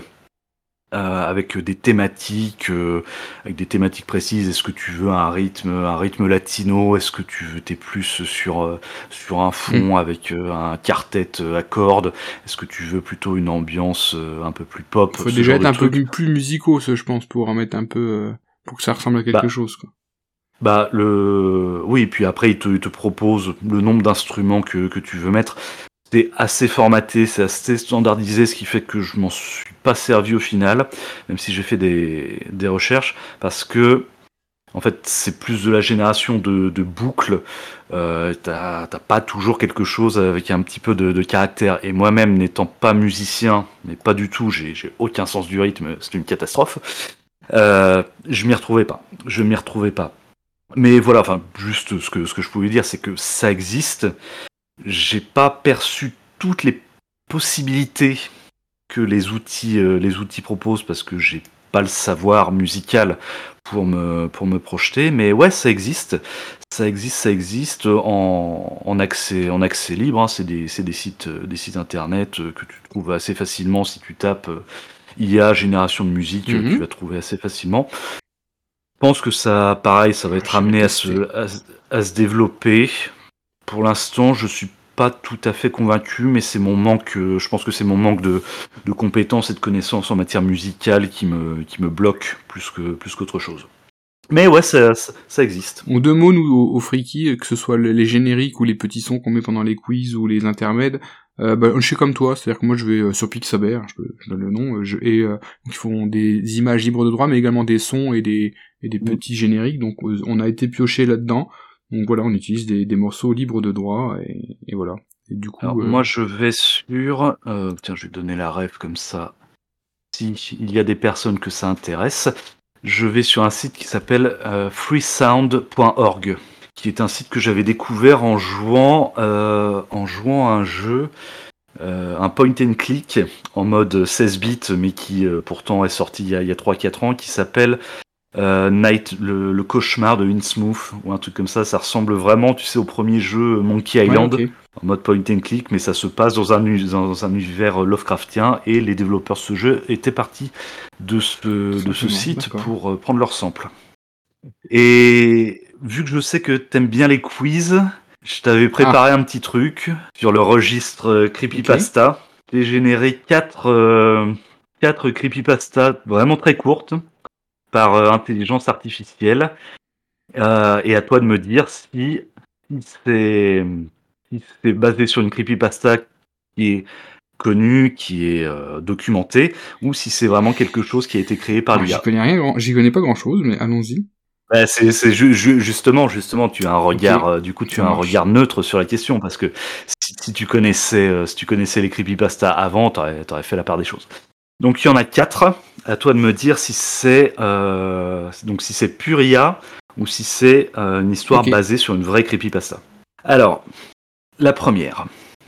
euh, avec des thématiques, euh, avec des thématiques précises. Est-ce que tu veux un rythme, un rythme latino? Est-ce que tu veux t'es plus sur euh, sur un Hmm. fond avec euh, un quartet euh, à cordes? Est-ce que tu veux plutôt une ambiance euh, un peu plus pop, Faut ce déjà genre être de un peu truc? plus musicaux, ça, je pense, pour en mettre un peu, euh, pour que ça ressemble à quelque Bah, chose, quoi. bah le, oui, puis après il te, il te propose le nombre d'instruments que que tu veux mettre. C'est assez formaté, c'est assez standardisé, ce qui fait que je m'en suis pas servi au final, même si j'ai fait des, des recherches, parce que en fait c'est plus de la génération de, de boucles, euh, t'as, t'as pas toujours quelque chose avec un petit peu de, de caractère, et moi-même n'étant pas musicien, mais pas du tout, j'ai, j'ai aucun sens du rythme, c'est une catastrophe, euh, je m'y retrouvais pas, je m'y retrouvais pas. Mais voilà, enfin, juste ce que, ce que je pouvais dire, c'est que ça existe, j'ai pas perçu toutes les possibilités que les outils, euh, les outils proposent, parce que j'ai pas le savoir musical pour me, pour me projeter, mais ouais, ça existe. Ça existe, ça existe en, en accès, en accès libre. Hein. C'est des, c'est des sites, euh, des sites internet euh, que tu trouves assez facilement si tu tapes euh, I A génération de musique, euh, Mhm. tu vas trouver assez facilement. Je pense que ça, pareil, ça va être J'irai amené à tester. se, à, se- à se développer. Pour l'instant, je suis pas tout à fait convaincu, mais c'est mon manque. euh, Je pense que c'est mon manque de, de compétences et de connaissances en matière musicale qui me, qui me bloque plus que, plus qu'autre chose. Mais ouais, ça, ça, ça existe. En deux mots, nous, au, au Freaky, que ce soit le- les génériques ou les petits sons qu'on met pendant les quiz ou les intermèdes, euh, bah, je suis comme toi, c'est-à-dire que moi je vais euh, sur Pixabay, je, je donne le nom, euh, je, et euh, ils font des images libres de droit, mais également des sons et des, et des petits génériques, donc euh, on a été pioché là-dedans, donc voilà, on utilise des, des morceaux libres de droit, et, et voilà. Et du coup, Alors, euh, moi, je vais sur. euh, tiens, je vais donner la ref comme ça. Si il y a des personnes que ça intéresse, je vais sur un site qui s'appelle euh, freesound point org, qui est un site que j'avais découvert en jouant, euh, en jouant à un jeu, euh, un point and click en mode seize bits, mais qui euh, pourtant est sorti il y a, il y a trois quatre ans, qui s'appelle euh, Night, le, le cauchemar de Innsmouth, ou un truc comme ça. Ça ressemble vraiment, tu sais, au premier jeu Monkey ouais, Island, ok. en mode point and click, mais ça se passe dans un, u- dans un univers Lovecraftien, et les développeurs de ce jeu étaient partis de ce, de ce Simplement, site d'accord. pour euh, prendre leur sample. Et vu que je sais que t'aimes bien les quiz, je t'avais préparé un petit truc sur le registre euh, creepypasta. J'ai généré quatre, euh, quatre creepypasta vraiment très courtes par euh, intelligence artificielle. Euh, et à toi de me dire si, si c'est si c'est basé sur une creepypasta qui est connue, qui est euh, documentée, ou si c'est vraiment quelque chose qui a été créé par Alors, j'y l'I A. connais rien, grand- j'y connais pas grand-chose, mais allons-y. Bah, c'est c'est ju- ju- justement justement tu as un Ok, regard euh, du coup tu ça as un marche. regard neutre sur la question, parce que si, si tu connaissais euh, si tu connaissais les creepypasta avant, t'aurais t'aurais fait la part des choses. Donc il y en a quatre. À toi de me dire si c'est euh, donc si c'est pure I A ou si c'est euh, une histoire Ok. basée sur une vraie creepypasta. Alors, la première.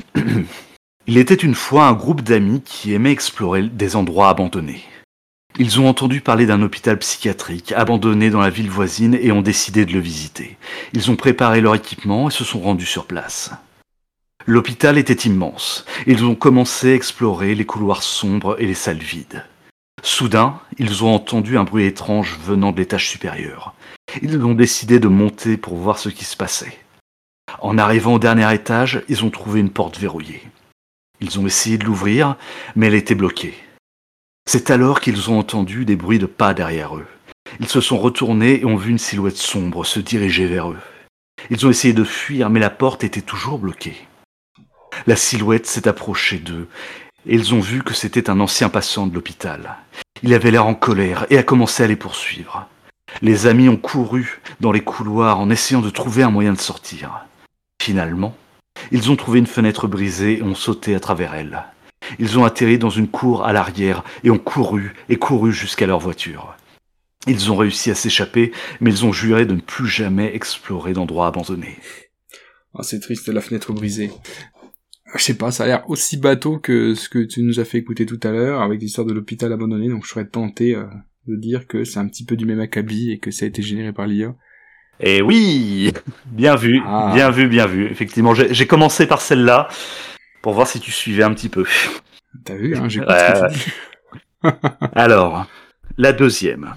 Il était une fois un groupe d'amis qui aimaient explorer des endroits abandonnés. Ils ont entendu parler d'un hôpital psychiatrique abandonné dans la ville voisine et ont décidé de le visiter. Ils ont préparé leur équipement et se sont rendus sur place. L'hôpital était immense. Ils ont commencé à explorer les couloirs sombres et les salles vides. Soudain, ils ont entendu un bruit étrange venant de l'étage supérieur. Ils ont décidé de monter pour voir ce qui se passait. En arrivant au dernier étage, ils ont trouvé une porte verrouillée. Ils ont essayé de l'ouvrir, mais elle était bloquée. C'est alors qu'ils ont entendu des bruits de pas derrière eux. Ils se sont retournés et ont vu une silhouette sombre se diriger vers eux. Ils ont essayé de fuir, mais la porte était toujours bloquée. La silhouette s'est approchée d'eux, et ils ont vu que c'était un ancien patient de l'hôpital. Il avait l'air en colère et a commencé à les poursuivre. Les amis ont couru dans les couloirs en essayant de trouver un moyen de sortir. Finalement, ils ont trouvé une fenêtre brisée et ont sauté à travers elle. Ils ont atterri dans une cour à l'arrière et ont couru et couru jusqu'à leur voiture. Ils ont réussi à s'échapper, mais ils ont juré de ne plus jamais explorer d'endroits abandonnés. Ah, c'est triste, la fenêtre brisée. Je sais pas, ça a l'air aussi bateau que ce que tu nous as fait écouter tout à l'heure, avec l'histoire de l'hôpital abandonné, donc je serais tenté euh, de dire que c'est un petit peu du même acabit et que ça a été généré par l'I A. Et oui, bien vu, Ah, bien vu, bien vu. Effectivement, j'ai, j'ai commencé par celle-là pour voir si tu suivais un petit peu. t'as vu, hein, j'écoute ce Ouais. que tu dis. Alors, la deuxième.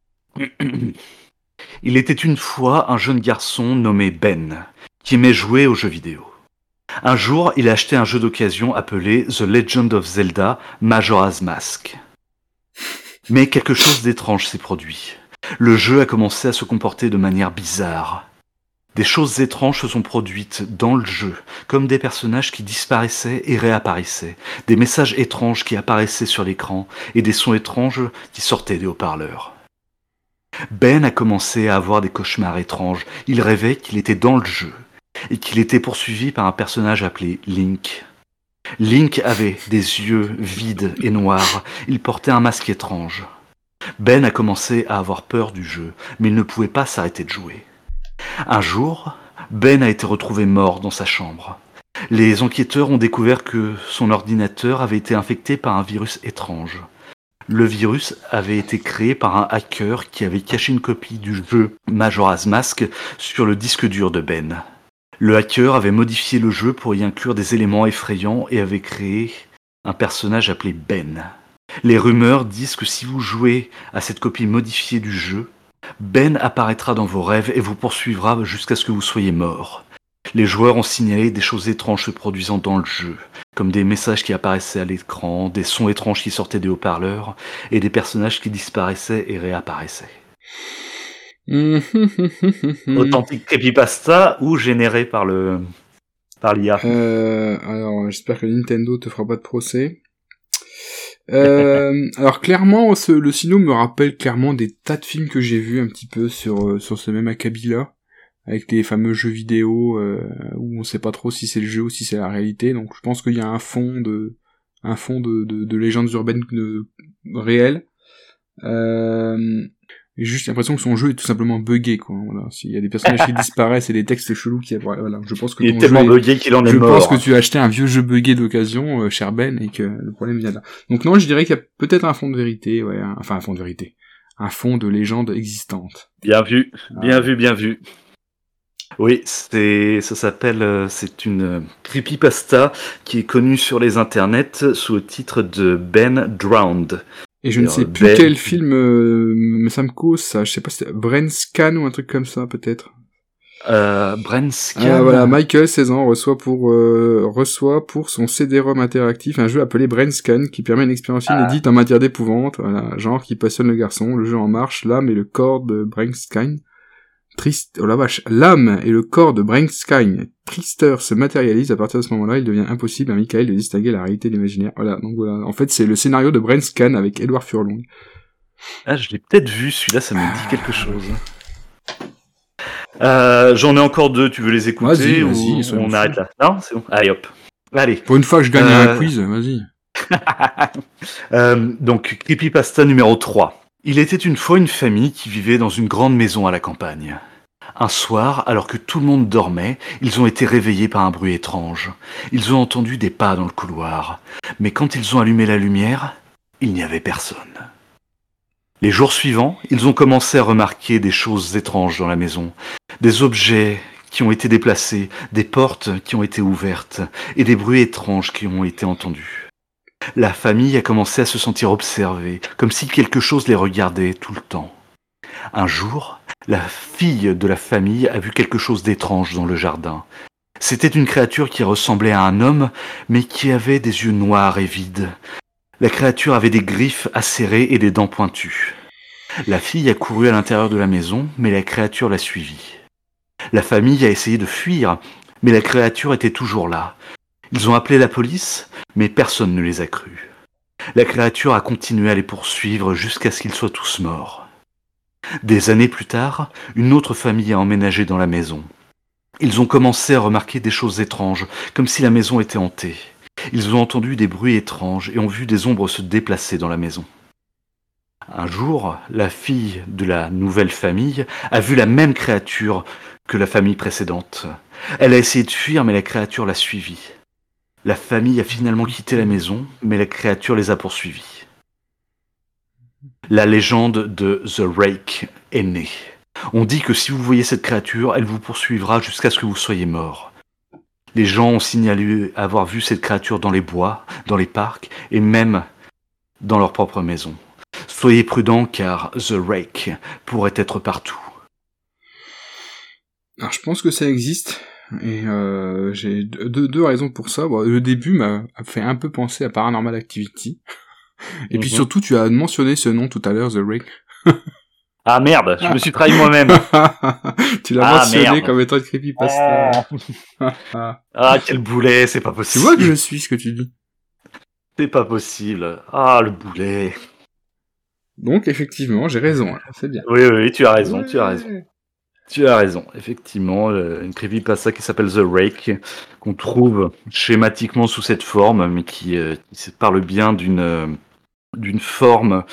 Il était une fois un jeune garçon nommé Ben, qui aimait jouer aux jeux vidéo. Un jour, il a acheté un jeu d'occasion appelé The Legend of Zelda Majora's Mask. Mais quelque chose d'étrange s'est produit. Le jeu a commencé à se comporter de manière bizarre. Des choses étranges se sont produites dans le jeu, comme des personnages qui disparaissaient et réapparaissaient, des messages étranges qui apparaissaient sur l'écran et des sons étranges qui sortaient des haut-parleurs. Ben a commencé à avoir des cauchemars étranges. Il rêvait qu'il était dans le jeu et qu'il était poursuivi par un personnage appelé Link. Link avait des yeux vides et noirs. Il portait un masque étrange. Ben a commencé à avoir peur du jeu, mais il ne pouvait pas s'arrêter de jouer. Un jour, Ben a été retrouvé mort dans sa chambre. Les enquêteurs ont découvert que son ordinateur avait été infecté par un virus étrange. Le virus avait été créé par un hacker qui avait caché une copie du jeu Majora's Mask sur le disque dur de Ben. Le hacker avait modifié le jeu pour y inclure des éléments effrayants et avait créé un personnage appelé Ben. Les rumeurs disent que si vous jouez à cette copie modifiée du jeu, Ben apparaîtra dans vos rêves et vous poursuivra jusqu'à ce que vous soyez mort. Les joueurs ont signalé des choses étranges se produisant dans le jeu, comme des messages qui apparaissaient à l'écran, des sons étranges qui sortaient des haut-parleurs, et des personnages qui disparaissaient et réapparaissaient. Authentique creepypasta ou généré par le par l'I A. Euh, alors, j'espère que Nintendo te fera pas de procès. Euh, alors clairement, ce, le sino me rappelle clairement des tas de films que j'ai vus un petit peu sur sur ce même acabit-là, avec les fameux jeux vidéo euh, où on sait pas trop si c'est le jeu ou si c'est la réalité. Donc je pense qu'il y a un fond de un fond de de, de légendes urbaines de, réelles. Euh, J'ai juste l'impression que son jeu est tout simplement buggé, quoi. Voilà. S'il y a des personnages qui disparaissent et des textes chelous qui, voilà. Je pense que il ton est tellement jeu est... buggé qu'il en est je mort. pense que tu as acheté un vieux jeu buggé d'occasion, euh, cher Ben, et que le problème vient de là. Donc non, je dirais qu'il y a peut-être un fond de vérité, ouais, un... enfin un fond de vérité. Un fond de légende existante. Bien vu, bien ah. vu, bien vu. Oui, c'est, ça s'appelle, euh, c'est une creepypasta qui est connue sur les internets sous le titre de Ben Drowned. Et je ne sais plus ben... quel film, euh, mais ça me cause ça, je sais pas si c'était Brain Scan ou un truc comme ça, peut-être. Euh, Brain Scan. Ah, voilà, Michael, seize ans, reçoit pour, euh, reçoit pour son C D-ROM interactif un jeu appelé Brain Scan qui permet une expérience ah. inédite en matière d'épouvante, voilà, genre qui passionne le garçon, le jeu en marche, l'âme et le corps de Brain Scan. Triste, oh la vache, l'âme et le corps de Brainskine, Trister se matérialise. À partir de ce moment-là, il devient impossible à Michael de distinguer la réalité de l'imaginaire. Voilà, donc voilà. En fait, c'est le scénario de Brainscan avec Edward Furlong. Ah, je l'ai peut-être vu, celui-là, ça me dit quelque chose. Euh, j'en ai encore deux, tu veux les écouter vas-y, ou vas-y, on arrête là? Non, c'est bon. Allez, hop. Allez. Pour une fois que je gagne euh... un quiz, vas-y. euh, donc, creepypasta numéro trois. Il était une fois une famille qui vivait dans une grande maison à la campagne. Un soir, alors que tout le monde dormait, ils ont été réveillés par un bruit étrange. Ils ont entendu des pas dans le couloir, mais quand ils ont allumé la lumière, il n'y avait personne. Les jours suivants, ils ont commencé à remarquer des choses étranges dans la maison, des objets qui ont été déplacés, des portes qui ont été ouvertes et des bruits étranges qui ont été entendus. La famille a commencé à se sentir observée, comme si quelque chose les regardait tout le temps. Un jour, la fille de la famille a vu quelque chose d'étrange dans le jardin. C'était une créature qui ressemblait à un homme, mais qui avait des yeux noirs et vides. La créature avait des griffes acérées et des dents pointues. La fille a couru à l'intérieur de la maison, mais la créature l'a suivie. La famille a essayé de fuir, mais la créature était toujours là. Ils ont appelé la police, mais personne ne les a crus. La créature a continué à les poursuivre jusqu'à ce qu'ils soient tous morts. Des années plus tard, une autre famille a emménagé dans la maison. Ils ont commencé à remarquer des choses étranges, comme si la maison était hantée. Ils ont entendu des bruits étranges et ont vu des ombres se déplacer dans la maison. Un jour, la fille de la nouvelle famille a vu la même créature que la famille précédente. Elle a essayé de fuir, mais la créature l'a suivie. La famille a finalement quitté la maison, mais la créature les a poursuivis. La légende de The Rake est née. On dit que si vous voyez cette créature, elle vous poursuivra jusqu'à ce que vous soyez mort. Les gens ont signalé avoir vu cette créature dans les bois, dans les parcs et même dans leur propre maison. Soyez prudents car The Rake pourrait être partout. Alors je pense que ça existe. Et euh, j'ai deux, deux raisons pour ça. Bon, le début m'a fait un peu penser à Paranormal Activity. Et mm-hmm. puis surtout, tu as mentionné ce nom tout à l'heure, The Rake. Ah merde, je me suis trahi moi-même. Tu l'as ah, mentionné merde. Comme étant une creepypasta. Ah. Ah, quel boulet, c'est pas possible. Tu vois que je suis ce que tu dis. C'est pas possible. Ah, le boulet. Donc, effectivement, j'ai raison. C'est bien. Oui, oui, tu as raison, ouais. tu as raison. Tu as raison, effectivement, une creepypasta qui s'appelle The Rake, qu'on trouve schématiquement sous cette forme, mais qui, euh, qui parle bien d'une, euh, d'une forme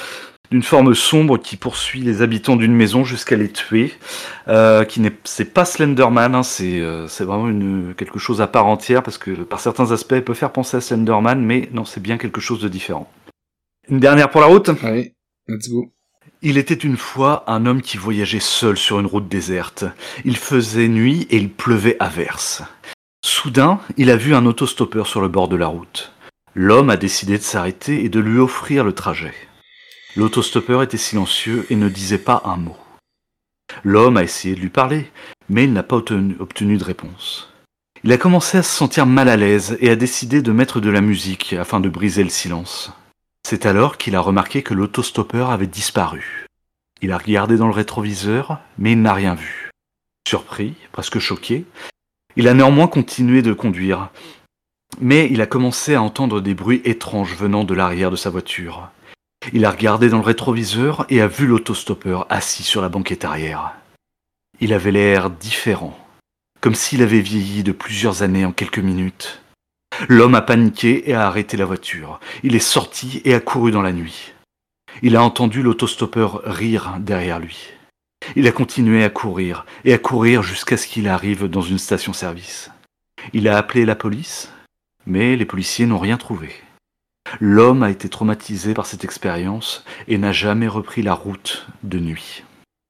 d'une forme sombre qui poursuit les habitants d'une maison jusqu'à les tuer. Euh, qui n'est, c'est pas Slenderman, hein, c'est, euh, c'est vraiment une, quelque chose à part entière, parce que par certains aspects, elle peut faire penser à Slenderman, mais non, c'est bien quelque chose de différent. Une dernière pour la route ? Allez, let's go. Il était une fois un homme qui voyageait seul sur une route déserte. Il faisait nuit et il pleuvait à verse. Soudain, il a vu un autostoppeur sur le bord de la route. L'homme a décidé de s'arrêter et de lui offrir le trajet. L'autostoppeur était silencieux et ne disait pas un mot. L'homme a essayé de lui parler, mais il n'a pas obtenu, obtenu de réponse. Il a commencé à se sentir mal à l'aise et a décidé de mettre de la musique afin de briser le silence. C'est alors qu'il a remarqué que l'autostoppeur avait disparu. Il a regardé dans le rétroviseur, mais il n'a rien vu. Surpris, presque choqué, il a néanmoins continué de conduire. Mais il a commencé à entendre des bruits étranges venant de l'arrière de sa voiture. Il a regardé dans le rétroviseur et a vu l'autostoppeur assis sur la banquette arrière. Il avait l'air différent, comme s'il avait vieilli de plusieurs années en quelques minutes. L'homme a paniqué et a arrêté la voiture. Il est sorti et a couru dans la nuit. Il a entendu l'autostoppeur rire derrière lui. Il a continué à courir et à courir jusqu'à ce qu'il arrive dans une station-service. Il a appelé la police, mais les policiers n'ont rien trouvé. L'homme a été traumatisé par cette expérience et n'a jamais repris la route de nuit.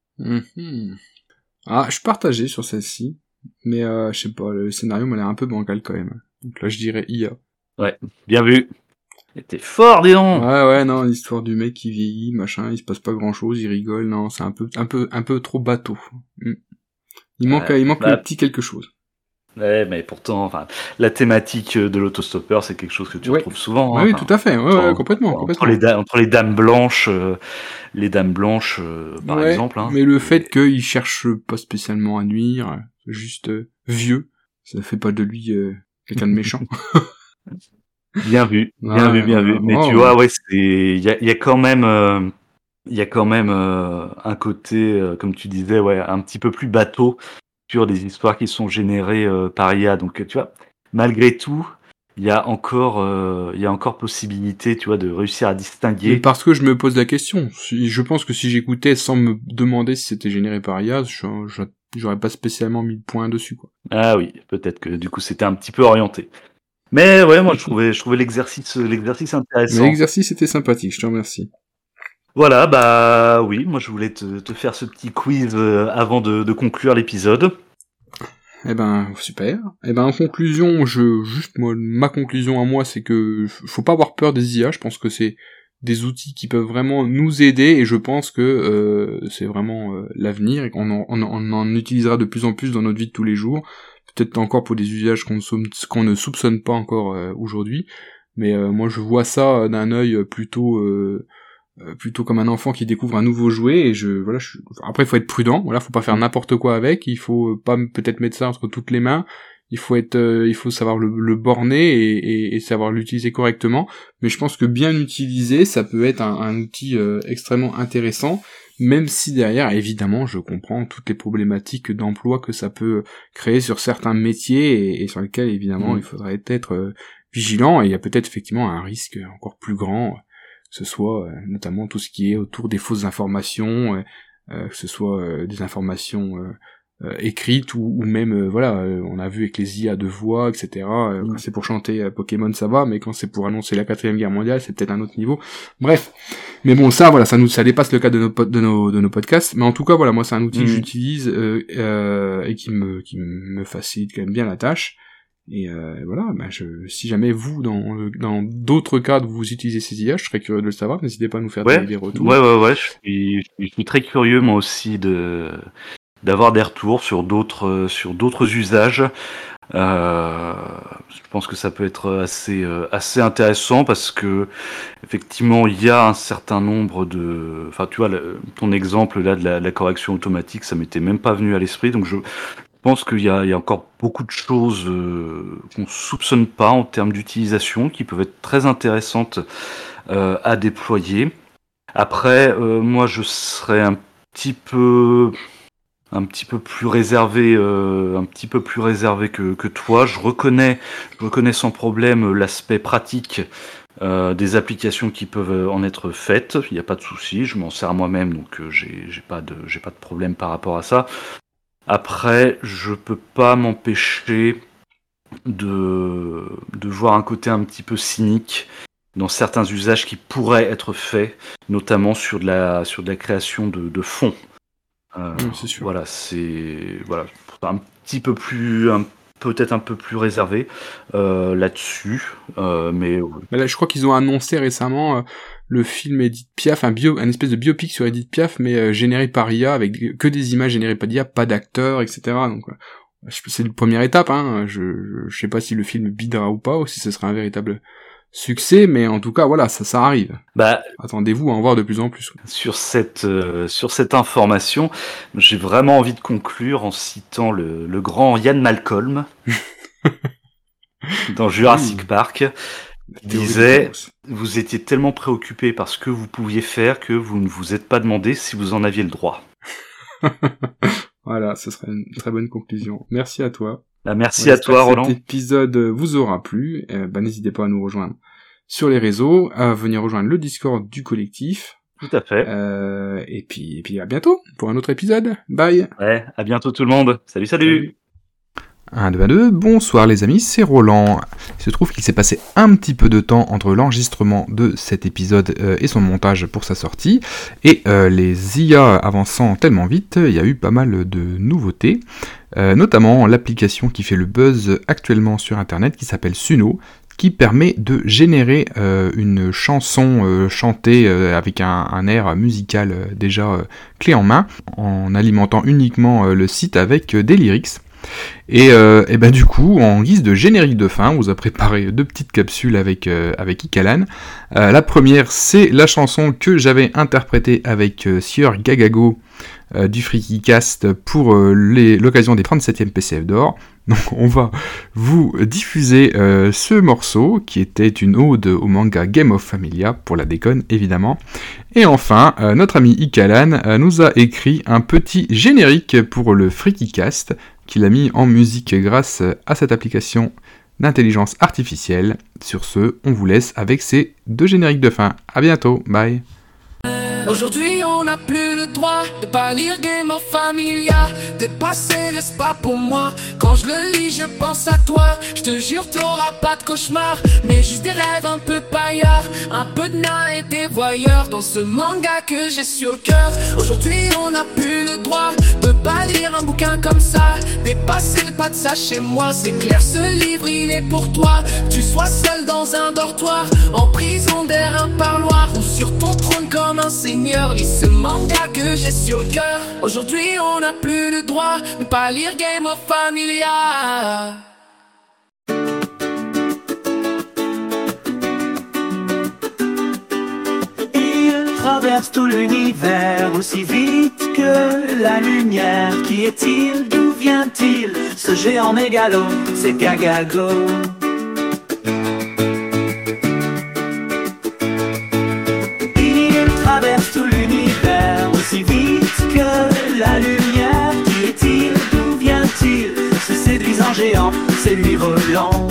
Mmh. Ah, je suis partagé sur celle-ci, mais euh, je sais pas, le scénario m'a l'air un peu bancal quand même. Donc là, je dirais I A. Ouais, bien vu. T'es fort, dis donc. Ouais, ouais, non, l'histoire du mec qui vieillit, machin, il se passe pas grand-chose, il rigole, non, c'est un peu, un peu, un peu trop bateau. Mmh. Il manque, ouais, il manque bah... un petit quelque chose. Ouais, mais pourtant, enfin, la thématique de l'autostoppeur, c'est quelque chose que tu ouais. retrouves souvent. Hein, oui, enfin, tout à fait, ouais, entre, ouais, complètement, entre complètement. Les da- entre les dames blanches, euh, les dames blanches, euh, par ouais, exemple. Hein, mais le et... fait qu'il cherche pas spécialement à nuire, juste euh, vieux, ça fait pas de lui euh, quelqu'un de méchant. Bien vu, bien ouais, vu, bien ouais, vu. Mais ouais, tu ouais. vois, ouais, c'est, il y a, y a quand même, euh, il y a quand même euh, un côté, euh, comme tu disais, ouais, un petit peu plus bateau sur des histoires qui sont générées euh, par I A. Donc, tu vois, malgré tout, il y a encore, euh, il y a encore possibilité, tu vois, de réussir à distinguer. Mais parce que je me pose la question. Si, je pense que si j'écoutais sans me demander si c'était généré par I A, je, je, j'aurais pas spécialement mis de point dessus, quoi. Ah oui, peut-être que du coup c'était un petit peu orienté. Mais ouais, moi je trouvais, je trouvais l'exercice, l'exercice intéressant. Mais l'exercice était sympathique, je te remercie. Voilà, bah oui, moi je voulais te, te faire ce petit quiz avant de, de conclure l'épisode. Eh ben, super. Eh ben, en conclusion, je, juste, moi, ma conclusion à moi, c'est que faut pas avoir peur des I A, je pense que c'est des outils qui peuvent vraiment nous aider, et je pense que euh, c'est vraiment euh, l'avenir, et qu'on en, on, on en utilisera de plus en plus dans notre vie de tous les jours, peut-être encore pour des usages qu'on, qu'on ne soupçonne pas encore euh, aujourd'hui, mais euh, moi je vois ça d'un œil plutôt... Euh, Euh, plutôt comme un enfant qui découvre un nouveau jouet, et je voilà je... après il faut être prudent, voilà, faut pas faire n'importe quoi avec, il faut pas peut-être mettre ça entre toutes les mains, il faut être euh, il faut savoir le, le borner et, et, et savoir l'utiliser correctement, mais je pense que bien utilisé ça peut être un, un outil euh, extrêmement intéressant, même si derrière évidemment je comprends toutes les problématiques d'emploi que ça peut créer sur certains métiers et, et sur lesquels évidemment mmh. il faudrait être euh, vigilant, et il y a peut-être effectivement un risque encore plus grand, que ce soit euh, notamment tout ce qui est autour des fausses informations, euh, euh, que ce soit euh, des informations euh, euh, écrites ou, ou même, euh, voilà, euh, on a vu avec les I A de voix, et cetera. Euh, mmh. Quand c'est pour chanter euh, Pokémon, ça va, mais quand c'est pour annoncer la quatrième guerre mondiale, c'est peut-être un autre niveau. Bref, mais bon, ça, voilà, ça nous, ça dépasse le cadre de nos, de nos, de nos podcasts. Mais en tout cas, voilà, moi, c'est un outil mmh. que j'utilise euh, euh, et qui me, qui me facilite quand même bien la tâche. Et euh, voilà, bah je, si jamais vous, dans dans d'autres cadres, vous utilisez ces I A, je serais curieux de le savoir, n'hésitez pas à nous faire ouais, des, des retours. Ouais, ouais, ouais, je suis, je suis très curieux, moi aussi, de d'avoir des retours sur d'autres sur d'autres usages. Euh, je pense que ça peut être assez assez intéressant, parce que effectivement, il y a un certain nombre de... Enfin, tu vois, le, ton exemple là de la, la correction automatique, ça m'était même pas venu à l'esprit, donc je... Je pense qu'il y a, il y a encore beaucoup de choses euh, qu'on soupçonne pas en termes d'utilisation, qui peuvent être très intéressantes euh, à déployer. Après, euh, moi, je serais un petit peu, un petit peu plus réservé, euh, un petit peu plus réservé que, que toi. Je reconnais, je reconnais sans problème l'aspect pratique euh, des applications qui peuvent en être faites, il n'y a pas de souci, je m'en sers moi-même, donc euh, j'ai, j'ai pas de, j'ai pas de problème par rapport à ça. Après, je peux pas m'empêcher de, de voir un côté un petit peu cynique dans certains usages qui pourraient être faits, notamment sur de la, sur de la création de, de fonds. Euh, oui, c'est sûr. Voilà, c'est voilà, un petit peu plus, un, peut-être un peu plus réservé euh, là-dessus, euh, mais Mais là, je crois qu'ils ont annoncé récemment euh, le film Edith Piaf, un bio, un espèce de biopic sur Edith Piaf, mais euh, généré par I A avec que des images générées par I A, pas d'acteurs, et cetera. Donc euh, c'est la première étape. Hein. Je, je, je sais pas si le film bidera ou pas, ou si ce sera un véritable succès, mais en tout cas, voilà, ça, ça arrive. Bah, attendez-vous à en voir de plus en plus. Sur cette, euh, sur cette information, j'ai vraiment envie de conclure en citant le, le grand Ian Malcolm dans Jurassic oui. Park. Il disait, vous étiez tellement préoccupé par ce que vous pouviez faire que vous ne vous êtes pas demandé si vous en aviez le droit. Voilà, ce serait une très bonne conclusion. Merci à toi. Bah, merci ouais, à toi, Roland. Cet épisode vous aura plu. Euh, bah, n'hésitez pas à nous rejoindre sur les réseaux, à venir rejoindre le Discord du collectif. Tout à fait. Euh, et puis, et puis à bientôt pour un autre épisode. Bye. Ouais, à bientôt tout le monde. Salut, salut. salut. un, deux, un, deux, bonsoir les amis, c'est Roland. Il se trouve qu'il s'est passé un petit peu de temps entre l'enregistrement de cet épisode euh, et son montage pour sa sortie, et euh, les I A avançant tellement vite, il y a eu pas mal de nouveautés, euh, notamment l'application qui fait le buzz actuellement sur internet qui s'appelle Suno, qui permet de générer euh, une chanson euh, chantée euh, avec un, un air musical euh, déjà euh, clé en main, en alimentant uniquement euh, le site avec euh, des lyrics. Et, euh, et ben du coup, en guise de générique de fin, on vous a préparé deux petites capsules avec euh, avec Ikalan. Euh, la première, c'est la chanson que j'avais interprétée avec euh, Sieur Gagago euh, du FreakyCast pour euh, les, l'occasion des trente-septième P C F d'or. Donc on va vous diffuser euh, ce morceau qui était une ode au manga Game of Familia, pour la déconne évidemment. Et enfin, euh, notre ami Ikalan euh, nous a écrit un petit générique pour le FreakyCast qu'il a mis en musique grâce à cette application d'intelligence artificielle. Sur ce, on vous laisse avec ces deux génériques de fin. À bientôt, bye. Aujourd'hui on n'a plus le droit de pas lire Game of Familia. Dépasser reste pas pour moi. Quand je le lis je pense à toi. Je te jure t'auras pas de cauchemar, mais juste des rêves un peu paillards, un peu de nains et des voyeurs dans ce manga que j'ai sur le cœur. Aujourd'hui on n'a plus le droit de pas lire un bouquin comme ça. Dépasser pas de ça chez moi. C'est clair, ce livre il est pour toi. Tu sois seul dans un dortoir, en prison derrière un parloir, ou sur ton trône comme un seigneur, lis ce manga que j'ai sur le cœur. Aujourd'hui on n'a plus le droit de pas lire Game of Familia. Il traverse tout l'univers aussi vite que la lumière. Qui est-il? D'où vient-il? Ce géant mégalo, c'est Gagago. Traverse tout l'univers aussi vite que la lumière. Qui est-il? D'où vient-il? Ce séduisant géant, c'est lui Roland.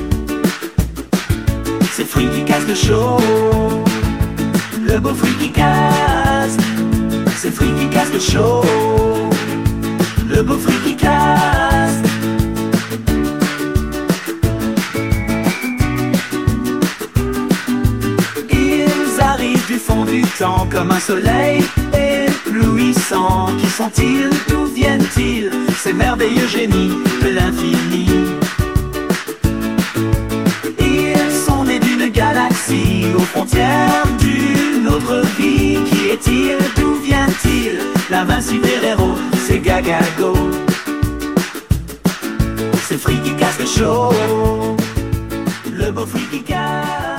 C'est FreakyCast le show, le beau FreakyCast. C'est FreakyCast le show, le beau FreakyCast. Du fond du temps comme un soleil éblouissant. Qui sont-ils? D'où viennent-ils? Ces merveilleux génies de l'infini. Ils sont nés d'une galaxie aux frontières d'une autre vie. Qui est-il? D'où vient-il? L'invincible héros, c'est Gagago. C'est FreakyCast le show, le beau FreakyCast.